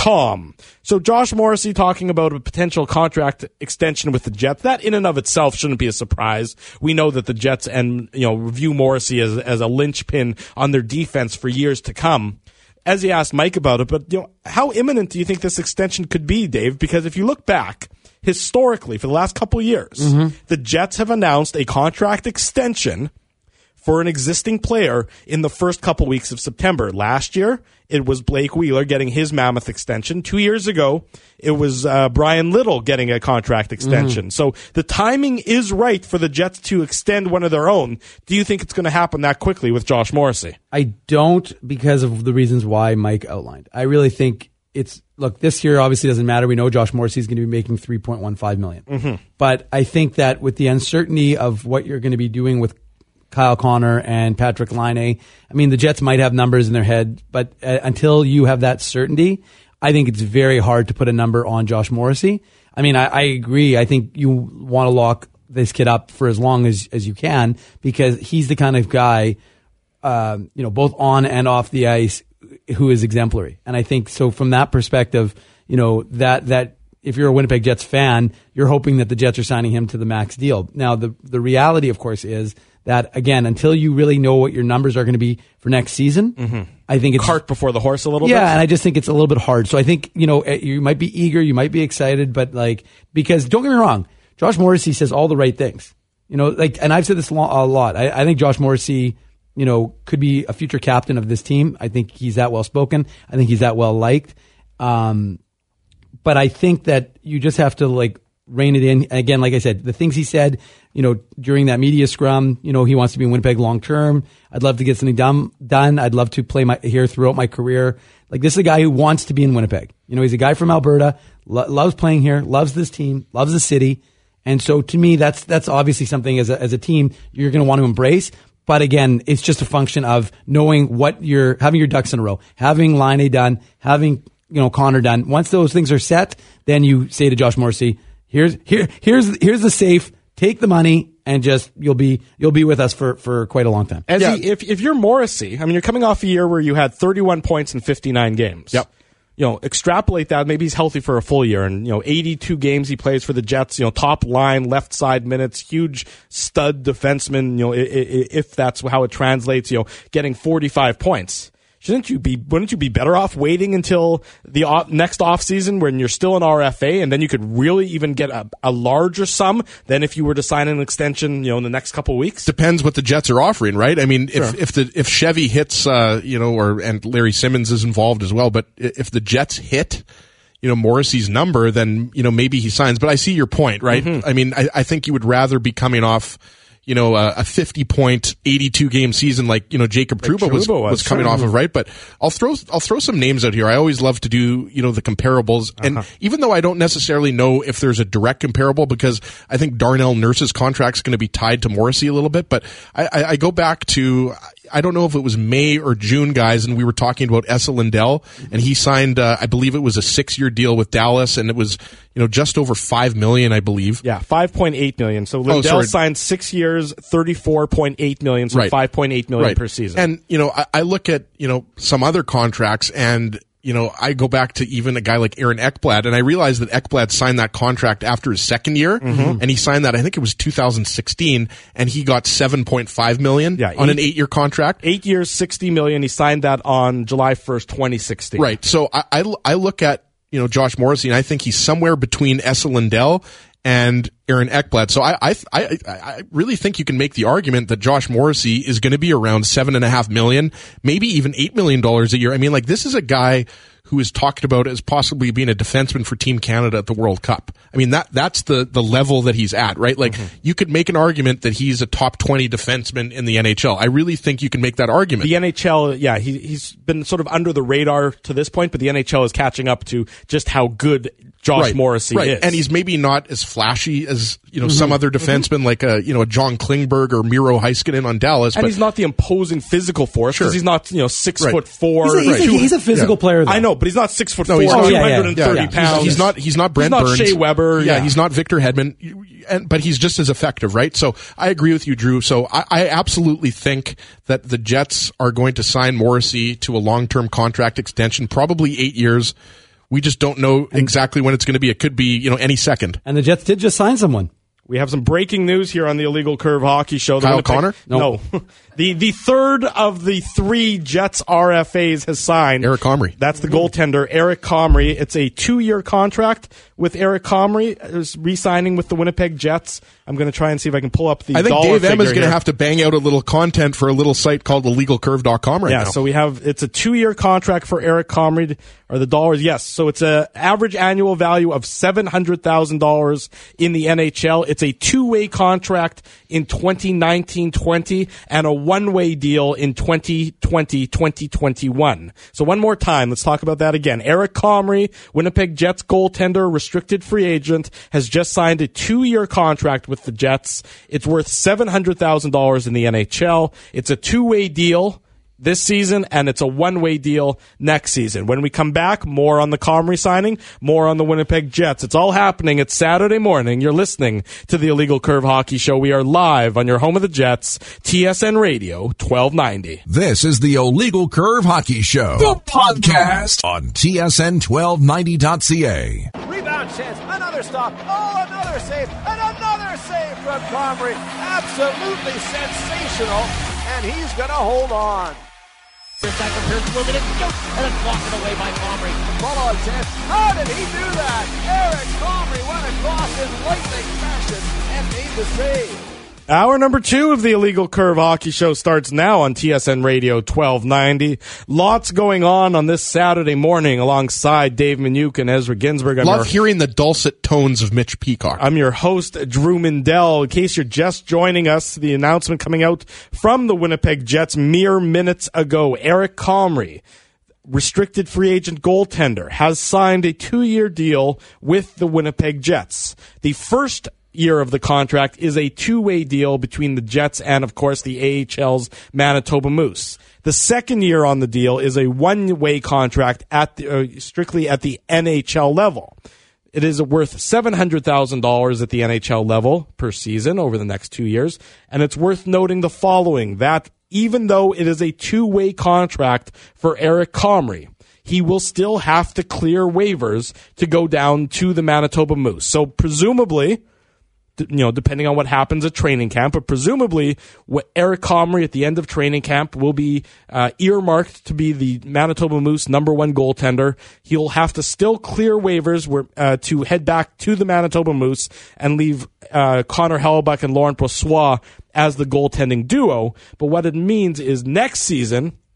Speaker 3: So Josh Morrissey talking about a potential contract extension with the Jets. That in and of itself shouldn't be a surprise. We know that the Jets view Morrissey as a linchpin on their defense for years to come. As you asked Mike about it, but how imminent do you think this extension could be, Dave? Because if you look back historically for the last couple of years, the Jets have announced a contract extension for an existing player in the first couple weeks of September. Last year, it was Blake Wheeler getting his mammoth extension. 2 years ago, it was Brian Little getting a contract extension. So the timing is right for the Jets to extend one of their own. Do you think it's going to happen that quickly with Josh Morrissey?
Speaker 5: I don't, because of the reasons why Mike outlined. I really think this year obviously doesn't matter. We know Josh Morrissey is going to be making $3.15 million. But I think that with the uncertainty of what you're going to be doing with Kyle Connor and Patrick Laine. I mean, the Jets might have numbers in their head, but until you have that certainty, I think it's very hard to put a number on Josh Morrissey. I mean, I agree. I think you want to lock this kid up for as long as you can, because he's the kind of guy, both on and off the ice, who is exemplary. And I think so from that perspective, that if you're a Winnipeg Jets fan, you're hoping that the Jets are signing him to the max deal. Now, the reality, of course, is that, again, until you really know what your numbers are going to be for next season, I think it's
Speaker 3: cart before the horse a little bit.
Speaker 5: Yeah, and I just think it's a little bit hard. So I think, you might be eager, you might be excited, but because don't get me wrong, Josh Morrissey says all the right things. And I've said this a lot. I think Josh Morrissey, could be a future captain of this team. I think he's that well spoken. I think he's that well liked. But I think that you just have to rein it in. Again, like I said, the things he said, during that media scrum, he wants to be in Winnipeg long term. I'd love to get something done. I'd love to play here throughout my career. This is a guy who wants to be in Winnipeg. He's a guy from Alberta, loves playing here, loves this team, loves the city. And so to me, that's obviously something as a team you're going to want to embrace. But again, it's just a function of knowing having your ducks in a row, having Laine done, having, Connor done. Once those things are set, then you say to Josh Morrissey, here's the safe. Take the money and you'll be with us for quite a long time.
Speaker 3: If you're Morrissey, I mean, you're coming off a year where you had 31 points in 59 games.
Speaker 4: Yep.
Speaker 3: Extrapolate that. Maybe he's healthy for a full year, and 82 games he plays for the Jets. Top line, left side minutes, huge stud defenseman. If that's how it translates, getting 45 points. Wouldn't you be better off waiting until the next offseason when you're still in RFA, and then you could really even get a larger sum than if you were to sign an extension, in the next couple of weeks?
Speaker 4: Depends what the Jets are offering, right? I mean, if Chevy hits, and Larry Simmons is involved as well, but if the Jets hit, Morrissey's number, then, maybe he signs. But I see your point, right?
Speaker 3: Mm-hmm.
Speaker 4: I mean, I think you would rather be coming off, a 50-point, 82-game season like, Jacob Trouba was coming off of, right? But I'll throw some names out here. I always love to do, the comparables. And even though I don't necessarily know if there's a direct comparable, because I think Darnell Nurse's contract's going to be tied to Morrissey a little bit, but I go back to, I don't know if it was May or June, guys, and we were talking about Esa Lindell, and he signed, I believe it was a 6-year deal with Dallas, and it was, just over $5 million, I believe.
Speaker 3: Yeah, $5.8 million. So Lindell signed 6 years, $34.8 million, so
Speaker 4: right.
Speaker 3: $5.8 million per season.
Speaker 4: And, I look at, some other contracts, and I go back to even a guy like Aaron Ekblad, and I realize that Ekblad signed that contract after his second year, and he signed that, I think it was 2016, and he got $7.5 million on an 8-year contract.
Speaker 3: 8 years, $60 million. He signed that on July 1st, 2016.
Speaker 4: Right. So I look at, Josh Morrissey, and I think he's somewhere between Esa Lindell and Aaron Ekblad. So I really think you can make the argument that Josh Morrissey is going to be around $7.5 million, maybe even $8 million a year. I mean, this is a guy who is talked about as possibly being a defenseman for Team Canada at the World Cup. I mean, that's the level that he's at, right? You could make an argument that he's a top 20 defenseman in the NHL. I really think you can make that argument.
Speaker 3: The NHL, he's been sort of under the radar to this point, but the NHL is catching up to just how good Josh Morrissey is.
Speaker 4: And he's maybe not as flashy as, some other defensemen like a John Klingberg or Miro Heiskanen on Dallas.
Speaker 3: And he's not the imposing physical force because he's not, 6'4".
Speaker 5: He's a physical player, though.
Speaker 3: I know, but he's not 6'4",
Speaker 4: no,
Speaker 3: 230 pounds.
Speaker 4: He's not Brent Burns.
Speaker 3: Shea Weber.
Speaker 4: Yeah, he's not Victor Hedman. But he's just as effective, right? So I agree with you, Drew. So I absolutely think that the Jets are going to sign Morrissey to a long-term contract extension, probably 8 years. We just don't know exactly when it's going to be. It could be, any second.
Speaker 5: And the Jets did just sign someone.
Speaker 3: We have some breaking news here on the Illegal Curve Hockey Show.
Speaker 4: Kyle Connor?
Speaker 3: No. The third of the 3 Jets RFAs has signed.
Speaker 4: Eric Comrie.
Speaker 3: That's the goaltender, Eric Comrie. It's a 2-year contract with Eric Comrie, re-signing with the Winnipeg Jets. I'm going to try and see if I can pull up the dollar figure.
Speaker 4: I think Dave M is going to have to bang out a little content for a little site called illegalcurve.com right now.
Speaker 3: Yeah, so it's a 2-year contract for Eric Comrie, or the dollars, yes. So it's an average annual value of $700,000 in the NHL. It's a 2-way contract in 2019-20 and a 1-way deal in 2020-2021. So one more time, let's talk about that again. Eric Comrie, Winnipeg Jets goaltender, restricted free agent, has just signed a 2-year contract with the Jets. It's worth $700,000 in the NHL. It's a 2-way deal this season, and it's a 1-way deal next season. When we come back, more on the Comrie signing, more on the Winnipeg Jets. It's all happening. It's Saturday morning. You're listening to the Illegal Curve Hockey Show. We are live on your home of the Jets, TSN Radio 1290.
Speaker 1: This is the Illegal Curve Hockey Show, the podcast on TSN1290.ca.
Speaker 8: Rebound chance, another stop, another save, and another save from Comrie. Absolutely sensational, and he's going to hold on.
Speaker 9: Second turns, moving it, and it's blocked away by Comrie.
Speaker 8: Follow-up chance. How did he do that? Eric Comrie went across in lightning fashion and made the save.
Speaker 3: Hour number 2 of the Illegal Curve Hockey Show starts now on TSN Radio 1290. Lots going on this Saturday morning alongside Dave Minuk and Ezra Ginsberg.
Speaker 4: Love hearing the dulcet tones of Mitch Peacock.
Speaker 3: I'm your host, Drew Mindell. In case you're just joining us, the announcement coming out from the Winnipeg Jets mere minutes ago. Eric Comrie, restricted free agent goaltender, has signed a 2-year deal with the Winnipeg Jets. The first year of the contract is a 2-way deal between the Jets and, of course, the AHL's Manitoba Moose. The second year on the deal is a 1-way contract at strictly at the NHL level. It is worth $700,000 at the NHL level per season over the next 2 years, and it's worth noting the following, that even though it is a 2-way contract for Eric Comrie, he will still have to clear waivers to go down to the Manitoba Moose. So presumably, depending on what happens at training camp, but presumably what Eric Comrie at the end of training camp will be earmarked to be the Manitoba Moose #1 goaltender. He'll have to still clear waivers to head back to the Manitoba Moose and leave Connor Hellebuyck and Laurent Brossoit as the goaltending duo. But what it means is next season,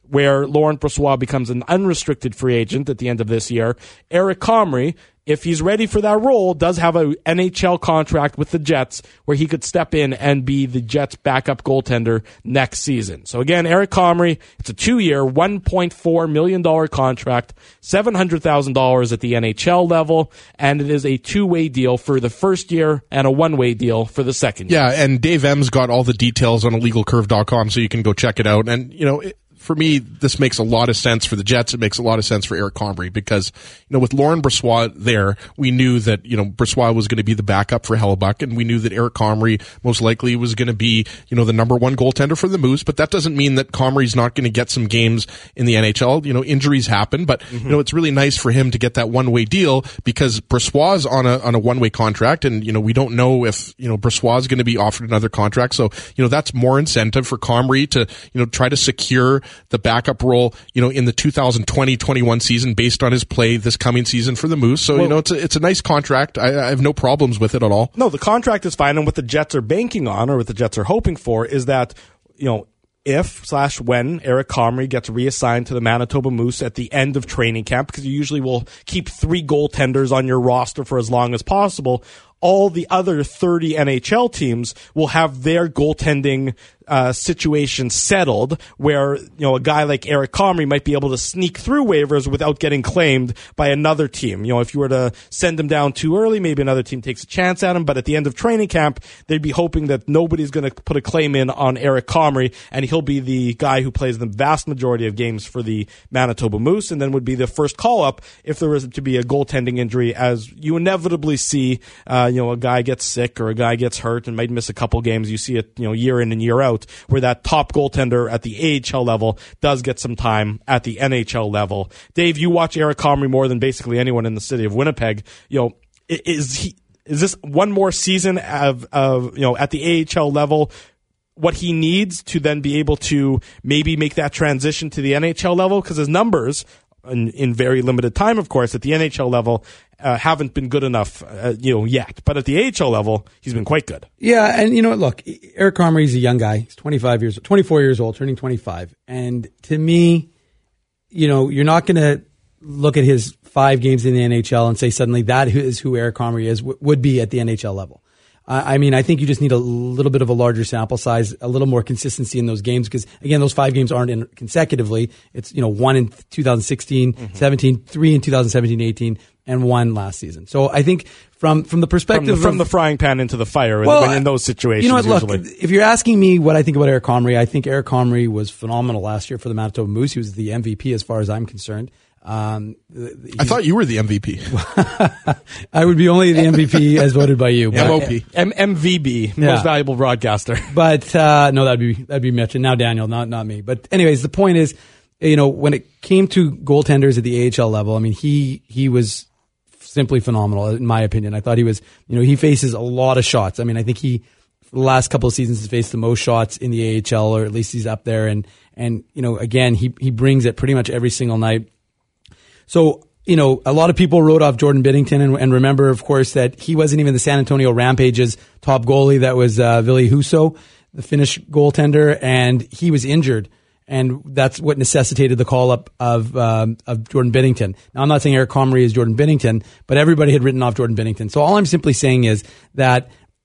Speaker 3: where Laurent Brossoit becomes an unrestricted free agent at the end of this year, Eric Comrie, if he's ready for that role, does have an NHL contract with the Jets where he could step in and be the Jets' backup goaltender next season. So again, Eric Comrie, it's a 2-year, $1.4 million contract, $700,000 at the NHL level, and it is a 2-way deal for the first year and a 1-way deal for the second year.
Speaker 4: Yeah, and Dave M's got all the details on illegalcurve.com, so you can go check it out. And, for me, this makes a lot of sense for the Jets. It makes a lot of sense for Eric Comrie because, with Laurent Brossoit there, we knew that, Brossoit was going to be the backup for Hellebuyck, and we knew that Eric Comrie most likely was going to be, the number one goaltender for the Moose, but that doesn't mean that Comrie's not going to get some games in the NHL. Injuries happen, but, it's really nice for him to get that one-way deal because Brossoit's on a one-way contract, and, we don't know if, Brossoit's going to be offered another contract, so, that's more incentive for Comrie to, try to secure the backup role, in the 2020-21 season based on his play this coming season for the Moose. So, it's a nice contract. I have no problems with it at all.
Speaker 3: No, the contract is fine. And what the Jets are banking on, or what the Jets are hoping for, is that, if/when Eric Comrie gets reassigned to the Manitoba Moose at the end of training camp, because you usually will keep 3 goaltenders on your roster for as long as possible, all the other 30 NHL teams will have their goaltending situation settled, where a guy like Eric Comrie might be able to sneak through waivers without getting claimed by another team. If you were to send him down too early, maybe another team takes a chance at him, but at the end of training camp, they'd be hoping that nobody's going to put a claim in on Eric Comrie, and he'll be the guy who plays the vast majority of games for the Manitoba Moose, and then would be the first call-up if there was to be a goaltending injury, as you inevitably see, a guy gets sick or a guy gets hurt and might miss a couple games. You see it, year in and year out, where that top goaltender at the AHL level does get some time at the NHL level. Dave, you watch Eric Comrie more than basically anyone in the city of Winnipeg. Is this one more season of at the AHL level what he needs to then be able to maybe make that transition to the NHL level? Because his numbers, in very limited time, of course, at the NHL level, haven't been good enough, yet. But at the AHL level, he's been quite good.
Speaker 5: Yeah, and look, Eric Comrie's a young guy. He's 24 years old, turning 25. And to me, you're not going to look at his 5 games in the NHL and say suddenly that is who Eric Comrie would be at the NHL level. I think you just need a little bit of a larger sample size, a little more consistency in those games, because again, those 5 games aren't in consecutively. It's 1 in 2016, 17, 3 in 2017, 18, and 1 last season. So I think from the perspective
Speaker 3: from the frying pan into the fire, in those situations.
Speaker 5: Look, if you're asking me what I think about Eric Comrie, I think Eric Comrie was phenomenal last year for the Manitoba Moose. He was the MVP as far as I'm concerned.
Speaker 4: I thought you were the MVP.
Speaker 5: I would be only the MVP as voted by you.
Speaker 4: MOP.
Speaker 3: MVB, most valuable broadcaster.
Speaker 5: But no, that'd be Mitch, and now Daniel, not me. But anyways, the point is, when it came to goaltenders at the AHL level, he was simply phenomenal in my opinion. I thought he was, he faces a lot of shots. I think for the last couple of seasons has faced the most shots in the AHL, or at least he's up there. And again, he brings it pretty much every single night. So, a lot of people wrote off Jordan Binnington and remember, of course, that he wasn't even the San Antonio Rampage's top goalie. That was Ville Husso, the Finnish goaltender, and he was injured. And that's what necessitated the call-up of Jordan Binnington. Now, I'm not saying Eric Comrie is Jordan Binnington, but everybody had written off Jordan Binnington. So all I'm simply saying is that,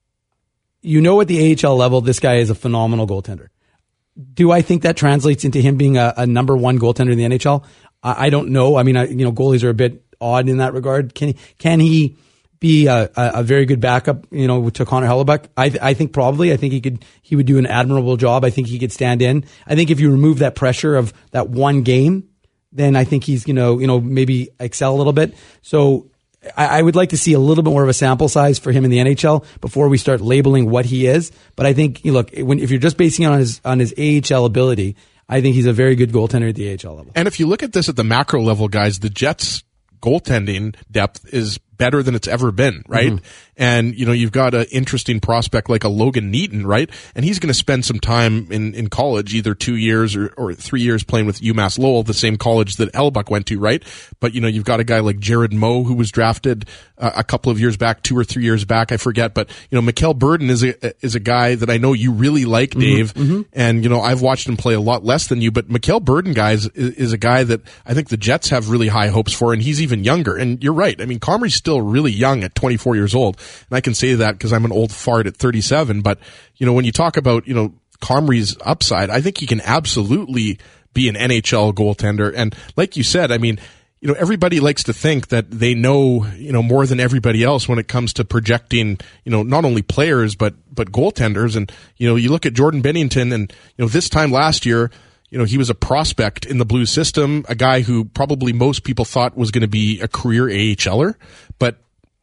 Speaker 5: at the AHL level, this guy is a phenomenal goaltender. Do I think that translates into him being a number 1 goaltender in the NHL? I don't know. Goalies are a bit odd in that regard. Can he be a very good backup, to Connor Hellebuyck? I think probably. I think he would do an admirable job. I think he could stand in. I think if you remove that pressure of that one game, then I think he's maybe excel a little bit. So I would like to see a little bit more of a sample size for him in the NHL before we start labeling what he is. But I think, if you're just basing it on his AHL ability, I think he's a very good goaltender at the AHL level.
Speaker 4: And if you look at this at the macro level, guys, the Jets' goaltending depth is better than it's ever been, right? And, you've got an interesting prospect like a Logan Neaton, right? And he's going to spend some time in college, either 2 years or 3 years playing with UMass Lowell, the same college that Hellebuyck went to, right? But, you've got a guy like Jared Moe who was drafted a couple of years back, 2 or 3 years back, I forget. But, Mikkel Burden is a guy that I know you really like, Dave. And, I've watched him play a lot less than you, but Mikkel Burden, guys, is a guy that I think the Jets have really high hopes for, and he's even younger. And you're right. I mean, Comrie's still really young at 24 years old. And I can say that because I'm an old fart at 37. But, when you talk about, Comrie's upside, I think he can absolutely be an NHL goaltender. And like you said, I mean, everybody likes to think that they know, more than everybody else when it comes to projecting, not only players, but goaltenders. And, you look at Jordan Binnington and, this time last year, he was a prospect in the Blues system, a guy who probably most people thought was going to be a career AHLer, but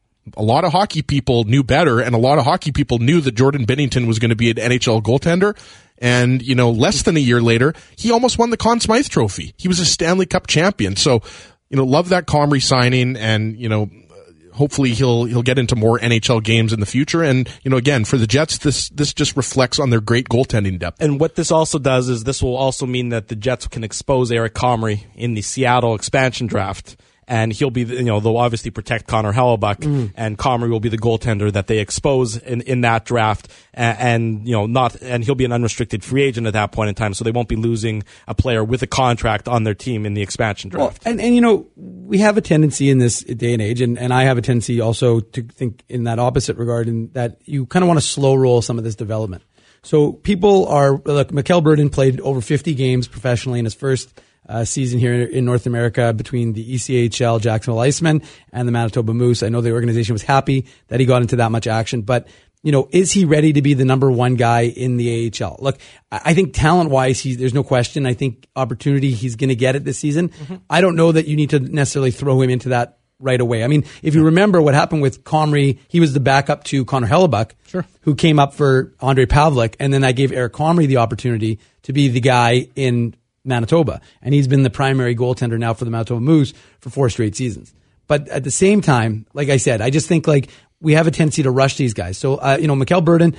Speaker 4: a lot of hockey people knew better, and a lot of hockey people knew that Jordan Binnington was going to be an NHL goaltender. And, less than a year later, he almost won the Conn Smythe Trophy. He was a Stanley Cup champion. So, love that Comrie signing, and, hopefully he'll get into more NHL games in the future. And, again, for the Jets, this just reflects on their great goaltending depth.
Speaker 3: And what this also does is this will also mean that the Jets can expose Eric Comrie in the Seattle expansion draft. And he'll be, they'll obviously protect Connor Hellebuyck, and Comrie will be the goaltender that they expose in that draft, and he'll be an unrestricted free agent at that point in time, so they won't be losing a player with a contract on their team in the expansion draft.
Speaker 5: Well, and we have a tendency in this day and age, and I have a tendency also to think in that opposite regard, in that you kind of want to slow roll some of this development. So people Mikkel Burden played over 50 games professionally in his first season here in North America between the ECHL Jacksonville Icemen and the Manitoba Moose. I know the organization was happy that he got into that much action, but is he ready to be the number one guy in the AHL? Look, I think talent-wise, there's no question. I think opportunity, he's going to get it this season. I don't know that you need to necessarily throw him into that right away. I mean, if you remember what happened with Comrie, he was the backup to Connor Hellebuyck, who came up for Andre Pavlik, and then that gave Eric Comrie the opportunity to be the guy in Manitoba. And he's been the primary goaltender now for the Manitoba Moose for 4 straight seasons. But at the same time, like I said, I just think we have a tendency to rush these guys. So, Mikkel Burden,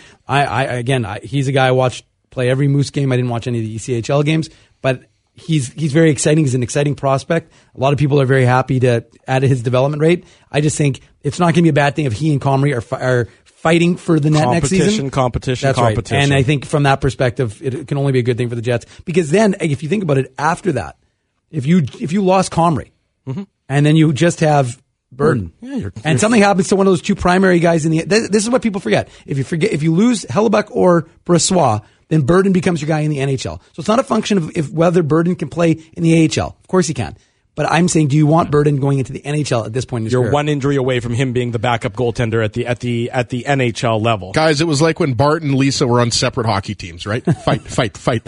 Speaker 5: he's a guy I watched play every Moose game. I didn't watch any of the ECHL games, but he's very exciting. He's an exciting prospect. A lot of people are very happy to add to his development rate. I just think it's not going to be a bad thing if he and Comrie are fighting for the net next season.
Speaker 3: Competition.
Speaker 5: Right. And I think from that perspective, it can only be a good thing for the Jets, because then if you think about it, after that, if you lost Comrie and then you just have Burden, and something happens to one of those two primary guys in this is what people forget. If you lose Hellebuyck or Brossoit, then Burden becomes your guy in the NHL. So it's not a function of whether Burden can play in the AHL. Of course he can. But I'm saying, do you want Burden going into the NHL at this point in his career?
Speaker 3: You're one injury away from him being the backup goaltender at the NHL level.
Speaker 4: Guys, it was like when Bart and Lisa were on separate hockey teams, right? Fight.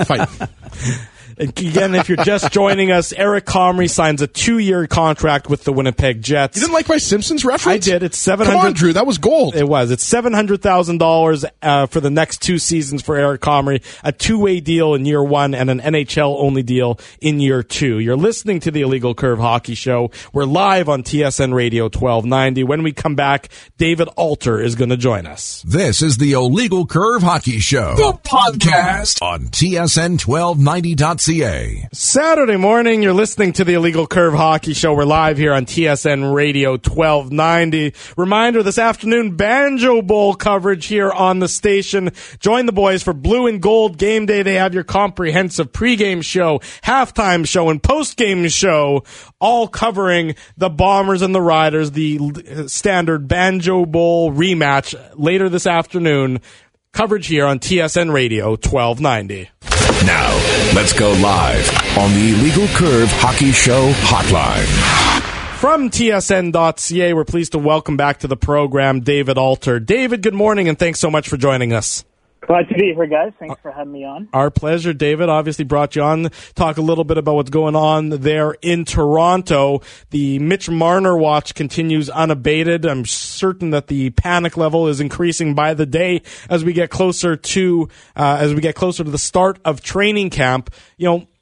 Speaker 3: Again, if you're just joining us, Eric Comrie signs a 2-year contract with the Winnipeg Jets.
Speaker 4: You didn't like my Simpsons reference?
Speaker 3: I did. It's $700,000.
Speaker 4: Come on, Drew. That was gold.
Speaker 3: It was. It's $700,000 for the next 2 seasons for Eric Comrie. A 2-way deal in year 1 and an NHL-only deal in year 2. You're listening to the Illegal Curve Hockey Show. We're live on TSN Radio 1290. When we come back, David Alter is going to join us.
Speaker 1: This is the Illegal Curve Hockey Show, the podcast on TSN1290.ca.
Speaker 3: Saturday morning, you're listening to the Illegal Curve Hockey Show. We're live here on TSN Radio 1290. Reminder, this afternoon, Banjo Bowl coverage here on the station. Join the boys for Blue and Gold Game Day. They have your comprehensive pregame show, halftime show, and postgame show, all covering the Bombers and the Riders, the standard Banjo Bowl rematch later this afternoon. Coverage here on TSN Radio 1290.
Speaker 1: Now, let's go live on the Illegal Curve Hockey Show hotline.
Speaker 3: From TSN.ca, we're pleased to welcome back to the program David Alter. David, good morning, and thanks so much for joining us.
Speaker 10: Glad to be here, guys. Thanks for having me on.
Speaker 3: Our pleasure, David. Obviously brought you on. Talk a little bit about what's going on there in Toronto. The Mitch Marner watch continues unabated. I'm certain that the panic level is increasing by the day as we get closer to the start of training camp.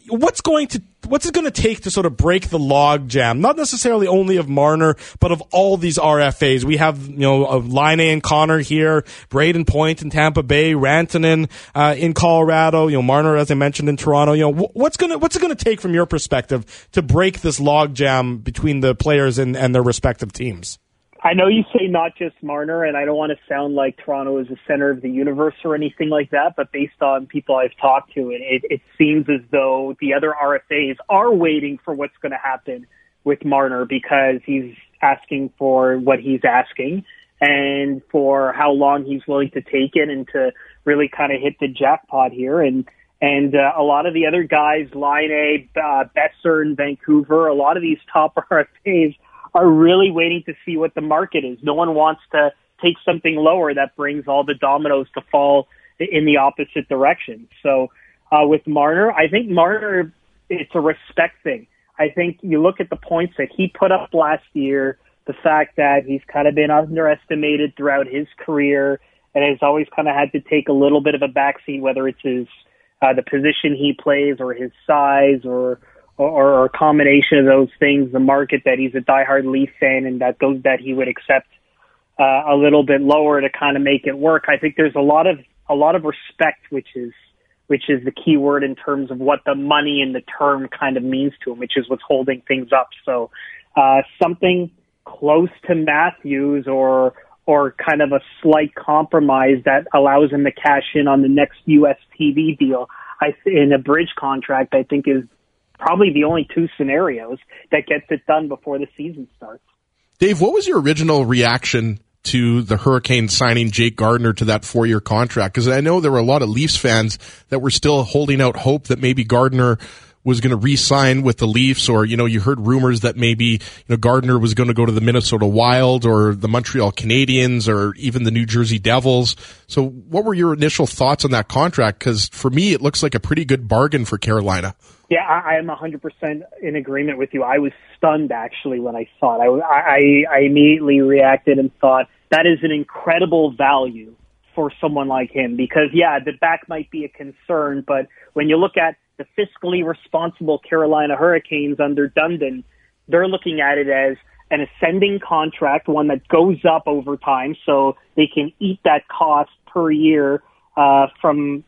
Speaker 3: what's it going to take to sort of break the log jam? Not necessarily only of Marner, but of all these RFAs. We have, Laine and Connor here, Braden Point in Tampa Bay, Rantanen in Colorado, Marner, as I mentioned, in Toronto. What's it going to take from your perspective to break this log jam between the players and their respective teams?
Speaker 10: I know you say not just Marner, and I don't want to sound like Toronto is the center of the universe or anything like that, but based on people I've talked to, it seems as though the other RFAs are waiting for what's going to happen with Marner because he's asking for what he's asking and for how long he's willing to take it and to really kind of hit the jackpot here. And a lot of the other guys, Laine, Besser in Vancouver, a lot of these top RFAs are really waiting to see what the market is. No one wants to take something lower that brings all the dominoes to fall in the opposite direction. So with Marner, I think Marner, it's a respect thing. I think you look at the points that he put up last year, the fact that he's kind of been underestimated throughout his career and has always kind of had to take a little bit of a backseat, whether it's the position he plays or his size or a combination of those things, the market that he's a diehard Leaf fan and that he would accept a little bit lower to kind of make it work. I think there's a lot of respect, which is the key word in terms of what the money and the term kind of means to him, which is what's holding things up. So something close to Matthews or kind of a slight compromise that allows him to cash in on the next US TV deal in a bridge contract, I think is probably the only two scenarios that gets it done before the season starts.
Speaker 4: Dave, what was your original reaction to the Hurricanes signing Jake Gardiner to that 4-year contract? Because I know there were a lot of Leafs fans that were still holding out hope that maybe Gardiner was going to re-sign with the Leafs, or, you heard rumors that maybe, Gardiner was going to go to the Minnesota Wild or the Montreal Canadiens or even the New Jersey Devils. So what were your initial thoughts on that contract? Because for me, it looks like a pretty good bargain for Carolina.
Speaker 10: Yeah, I am 100% in agreement with you. I was stunned, actually, when I saw it. I immediately reacted and thought, that is an incredible value for someone like him. Because, yeah, the back might be a concern, but when you look at the fiscally responsible Carolina Hurricanes under Dundon, they're looking at it as an ascending contract, one that goes up over time, so they can eat that cost per year from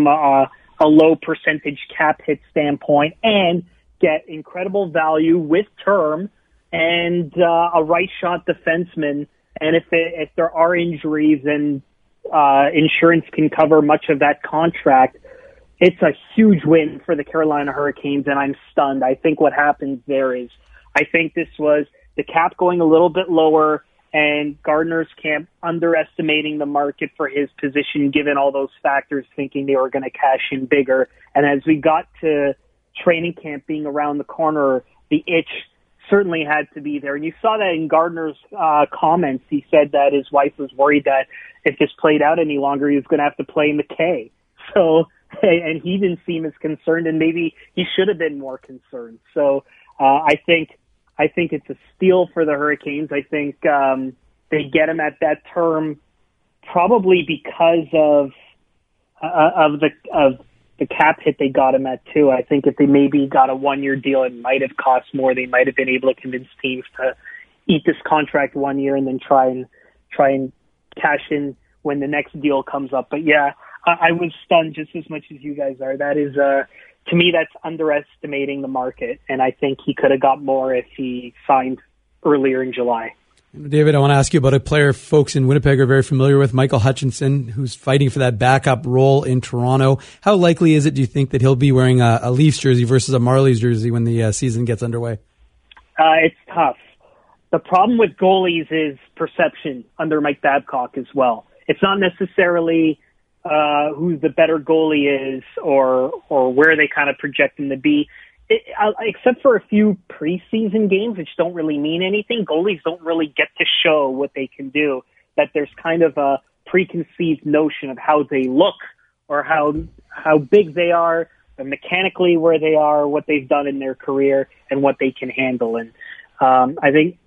Speaker 10: a low percentage cap hit standpoint and get incredible value with term and a right shot defenseman. And if there are injuries and insurance can cover much of that contract, it's a huge win for the Carolina Hurricanes, and I'm stunned. I think what happens there is I think this was the cap going a little bit lower and Gardiner's camp underestimating the market for his position, given all those factors, thinking they were going to cash in bigger. And as we got to training camp being around the corner, the itch certainly had to be there. And you saw that in Gardiner's comments. He said that his wife was worried that if this played out any longer, he was going to have to play McKay. So, and he didn't seem as concerned, and maybe he should have been more concerned. So I think it's a steal for the Hurricanes. I think they get him at that term probably because of the cap hit they got him at too. I think if they maybe got a 1-year deal, it might have cost more. They might have been able to convince teams to eat this contract 1 year and then try and cash in when the next deal comes up. But yeah, I was stunned just as much as you guys are. That is, to me, that's underestimating the market, and I think he could have got more if he signed earlier in July.
Speaker 5: David, I want to ask you about a player folks in Winnipeg are very familiar with, Michael Hutchinson, who's fighting for that backup role in Toronto. How likely is it, do you think, that he'll be wearing a Leafs jersey versus a Marlies jersey when the season gets underway?
Speaker 10: It's tough. The problem with goalies is perception under Mike Babcock as well. It's not necessarily who the better goalie is or where they kind of project him to be. Except for a few preseason games, which don't really mean anything, goalies don't really get to show what they can do. That there's kind of a preconceived notion of how they look or how big they are, or mechanically where they are, what they've done in their career, and what they can handle. And I think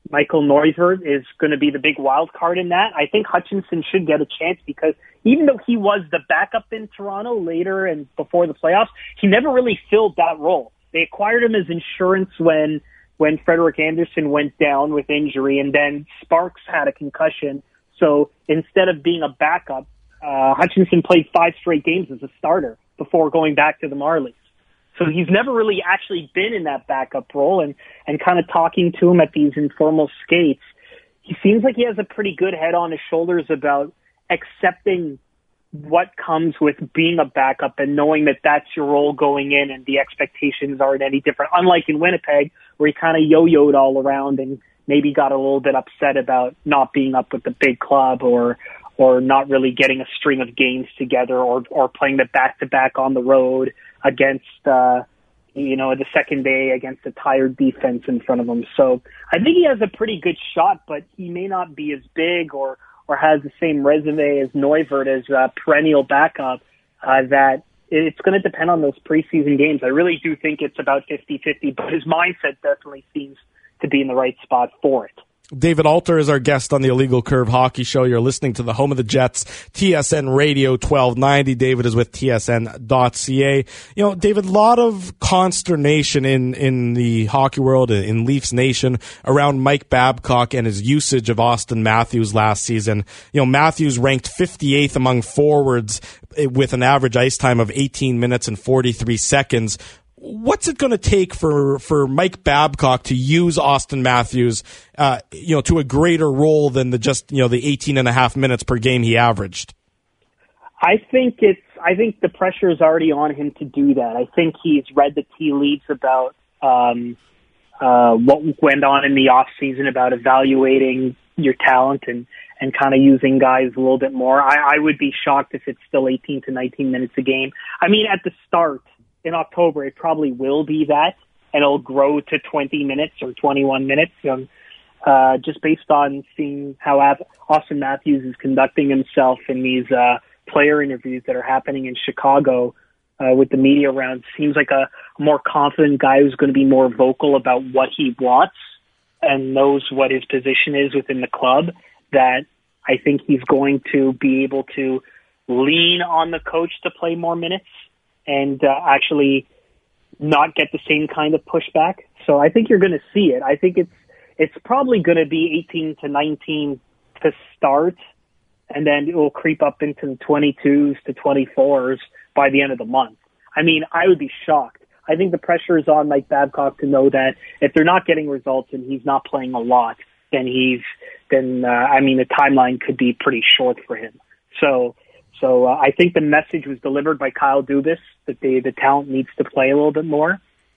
Speaker 10: Michael Neuvirth is going to be the big wild card in that. I think Hutchinson should get a chance because even though he was the backup in Toronto later and before the playoffs, he never really filled that role. They acquired him as insurance when Frederik Andersen went down with injury, and then Sparks had a concussion. So instead of being a backup, Hutchinson played 5 straight games as a starter before going back to the Marlies. So he's never really actually been in that backup role, and kind of talking to him at these informal skates, he seems like he has a pretty good head on his shoulders about accepting what comes with being a backup and knowing that that's your role going in and the expectations aren't any different. Unlike in Winnipeg, where he kind of yo-yoed all around and maybe got a little bit upset about not being up with the big club or not really getting a string of games together or playing the back-to-back on the road against, the second day against a tired defense in front of him. So I think he has a pretty good shot, but he may not be as big or has the same resume as Neuvirth as a perennial backup, that it's going to depend on those preseason games. I really do think it's about 50-50, but his mindset definitely seems to be in the right spot for it.
Speaker 3: David Alter is our guest on the Illegal Curve Hockey Show. You're listening to the home of the Jets, TSN Radio 1290. David is with TSN.ca. David, a lot of consternation in the hockey world, in Leafs Nation, around Mike Babcock and his usage of Auston Matthews last season. Matthews ranked 58th among forwards with an average ice time of 18 minutes and 43 seconds. What's it going to take for Mike Babcock to use Auston Matthews, to a greater role than the 18.5 minutes per game he averaged?
Speaker 10: I think the pressure is already on him to do that. I think he's read the tea leaves about what went on in the off season about evaluating your talent and kind of using guys a little bit more. I would be shocked if it's still 18 to 19 minutes a game. I mean, at the start, in October, it probably will be that, and it'll grow to 20 minutes or 21 minutes, just based on seeing how Auston Matthews is conducting himself in these player interviews that are happening in Chicago with the media around. Seems like a more confident guy who's going to be more vocal about what he wants and knows what his position is within the club, that I think he's going to be able to lean on the coach to play more minutes and actually not get the same kind of pushback. So I think you're going to see it. I think it's probably going to be 18 to 19 to start, and then it will creep up into the 22s to 24s by the end of the month. I mean, I would be shocked. I think the pressure is on Mike Babcock to know that if they're not getting results and he's not playing a lot, then the timeline could be pretty short for him. So I think the message was delivered by Kyle Dubas that the talent needs to play a little bit more.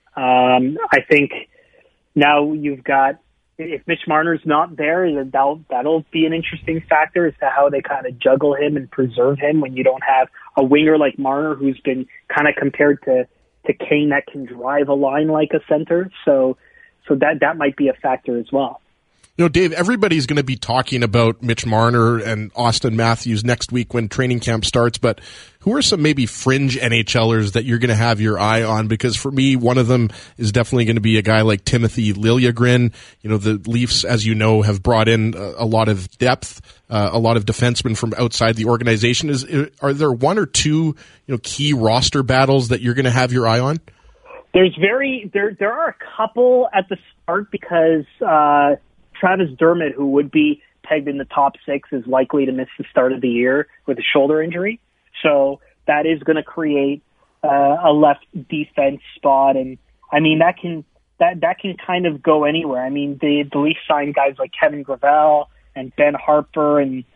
Speaker 10: I think now you've got, if Mitch Marner's not there, that'll be an interesting factor as to how they kind of juggle him and preserve him when you don't have a winger like Marner who's been kind of compared to Kane that can drive a line like a center. So that might be a factor as well.
Speaker 4: Dave, everybody's going to be talking about Mitch Marner and Auston Matthews next week when training camp starts, but who are some maybe fringe NHLers that you're going to have your eye on? Because for me, one of them is definitely going to be a guy like Timothy Liljegren. The Leafs, as you know, have brought in a lot of depth, a lot of defensemen from outside the organization. Are there one or two, key roster battles that you're going to have your eye on?
Speaker 10: There are a couple at the start because, Travis Dermott, who would be pegged in the top 6, is likely to miss the start of the year with a shoulder injury. So that is going to create a left defense spot. And I mean, that can kind of go anywhere. I mean, the Leafs signed guys like Kevin Gravel and Ben Harper and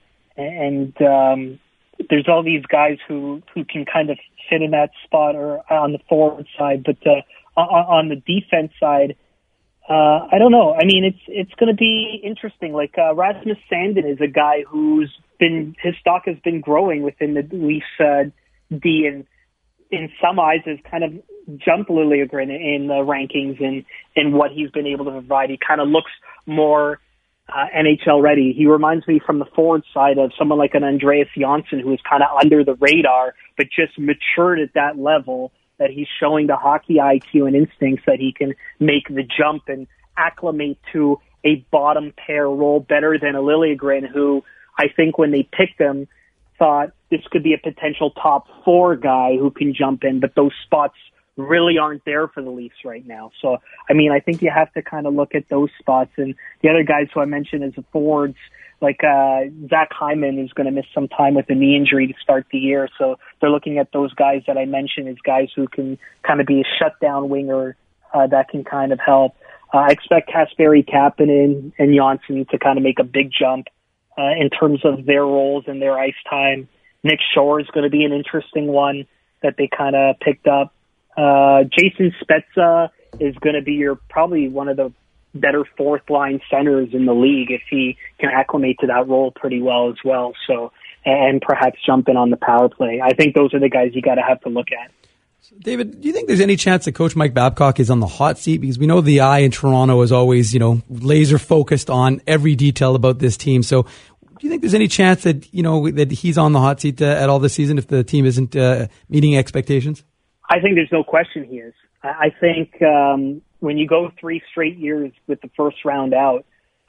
Speaker 10: there's all these guys who can kind of fit in that spot or on the forward side. But on the defense side, I don't know. I mean, it's going to be interesting. Like Rasmus Sandin is a guy his stock has been growing within the Leafs D, and in some eyes has kind of jumped Liljegren in the rankings and what he's been able to provide. He kind of looks more NHL ready. He reminds me from the forward side of someone like an Andreas Johnsson, who is kind of under the radar, but just matured at that level, that he's showing the hockey IQ and instincts that he can make the jump and acclimate to a bottom pair role better than a Liljegren, who I think when they picked him thought this could be a potential top 4 guy who can jump in, but those spots really aren't there for the Leafs right now. So, I mean, I think you have to kind of look at those spots. And the other guys who I mentioned as the forwards, like Zach Hyman is going to miss some time with a knee injury to start the year. So they're looking at those guys that I mentioned as guys who can kind of be a shutdown winger that can kind of help. I expect Kasperi Kapanen and Johnsson to kind of make a big jump in terms of their roles and their ice time. Nick Shore is going to be an interesting one that they kind of picked up. Jason Spezza is going to be probably one of the better fourth line centers in the league if he can acclimate to that role pretty well as well. So, and perhaps jump in on the power play. I think those are the guys you got to have to look at.
Speaker 5: David, do you think there's any chance that Coach Mike Babcock is on the hot seat? Because we know the eye in Toronto is always, laser focused on every detail about this team. So do you think there's any chance that, that he's on the hot seat at all this season if the team isn't meeting expectations?
Speaker 10: I think there's no question he is. I think when you go 3 straight years with the first round out,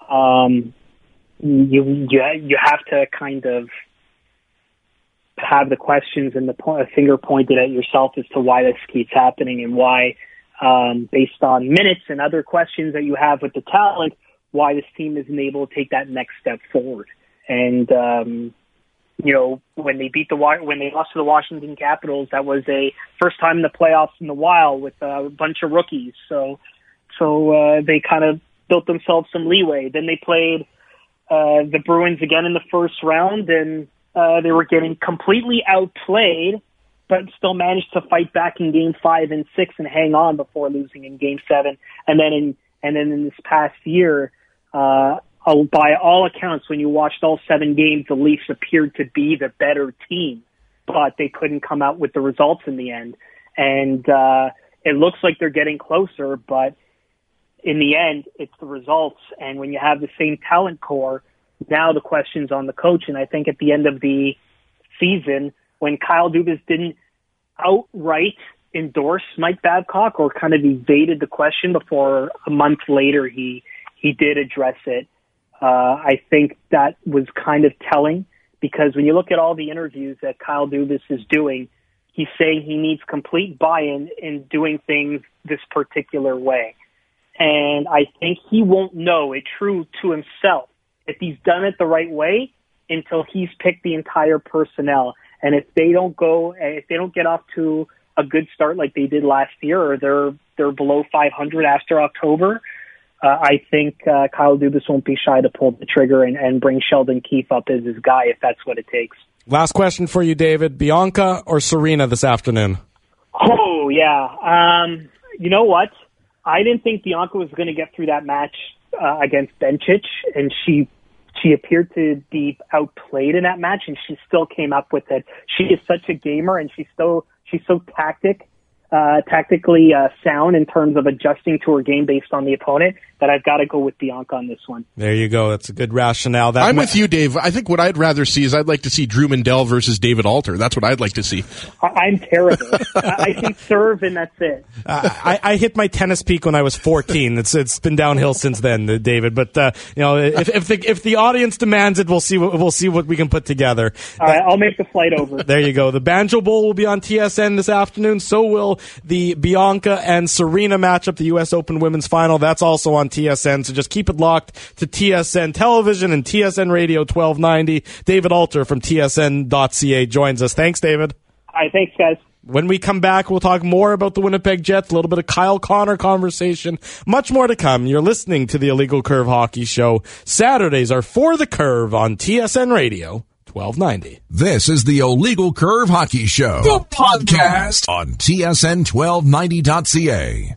Speaker 10: you have to kind of have the questions and the finger pointed at yourself as to why this keeps happening and why, based on minutes and other questions that you have with the talent, why this team isn't able to take that next step forward. And, when they lost to the Washington Capitals, that was a first time in the playoffs in a while with a bunch of rookies. So they kind of built themselves some leeway. Then they played the Bruins again in the first round, and they were getting completely outplayed, but still managed to fight back in Game 5 and 6 and hang on before losing in Game 7. And then in this past year, by all accounts, when you watched all 7 games, the Leafs appeared to be the better team, but they couldn't come out with the results in the end. And it looks like they're getting closer, but in the end, it's the results. And when you have the same talent core, now the question's on the coach. And I think at the end of the season, when Kyle Dubas didn't outright endorse Mike Babcock or kind of evaded the question before a month later he did address it, I think that was kind of telling, because when you look at all the interviews that Kyle Dubas is doing, he's saying he needs complete buy-in in doing things this particular way. And I think he won't know it true to himself if he's done it the right way until he's picked the entire personnel. And if they don't get off to a good start like they did last year, or they're below 500 after October, I think Kyle Dubas won't be shy to pull the trigger and bring Sheldon Keefe up as his guy if that's what it takes.
Speaker 3: Last question for you, David. Bianca or Serena this afternoon?
Speaker 10: Oh, yeah. You know what? I didn't think Bianca was going to get through that match against Bencic, and she appeared to be outplayed in that match, and she still came up with it. She is such a gamer, and she's so tactically sound in terms of adjusting to her game based on the opponent, that I've got to go with Bianca on this one.
Speaker 3: There you go. That's a good rationale.
Speaker 4: I'm with you, Dave. I think what I'd rather see is I'd like to see Drew Mandel versus David Alter. That's what I'd like to see.
Speaker 10: I'm terrible. I can serve, and that's it.
Speaker 3: I hit my tennis peak when I was 14. It's been downhill since then, David. But if the audience demands it, we'll see what we can put together.
Speaker 10: All right, I'll make the flight over.
Speaker 3: There you go. The Banjo Bowl will be on TSN this afternoon. So will the Bianca and Serena matchup, the U.S. Open Women's Final. That's also on TSN, so just keep it locked to TSN Television and TSN Radio 1290. David Alter from TSN.ca joins us. Thanks, David.
Speaker 10: All right, thanks, guys.
Speaker 3: When we come back, we'll talk more about the Winnipeg Jets, a little bit of Kyle Connor conversation, much more to come. You're listening to the Illegal Curve Hockey Show. Saturdays are For the Curve on TSN Radio 1290.
Speaker 1: This is the Illegal Curve Hockey Show, the podcast on TSN1290.ca.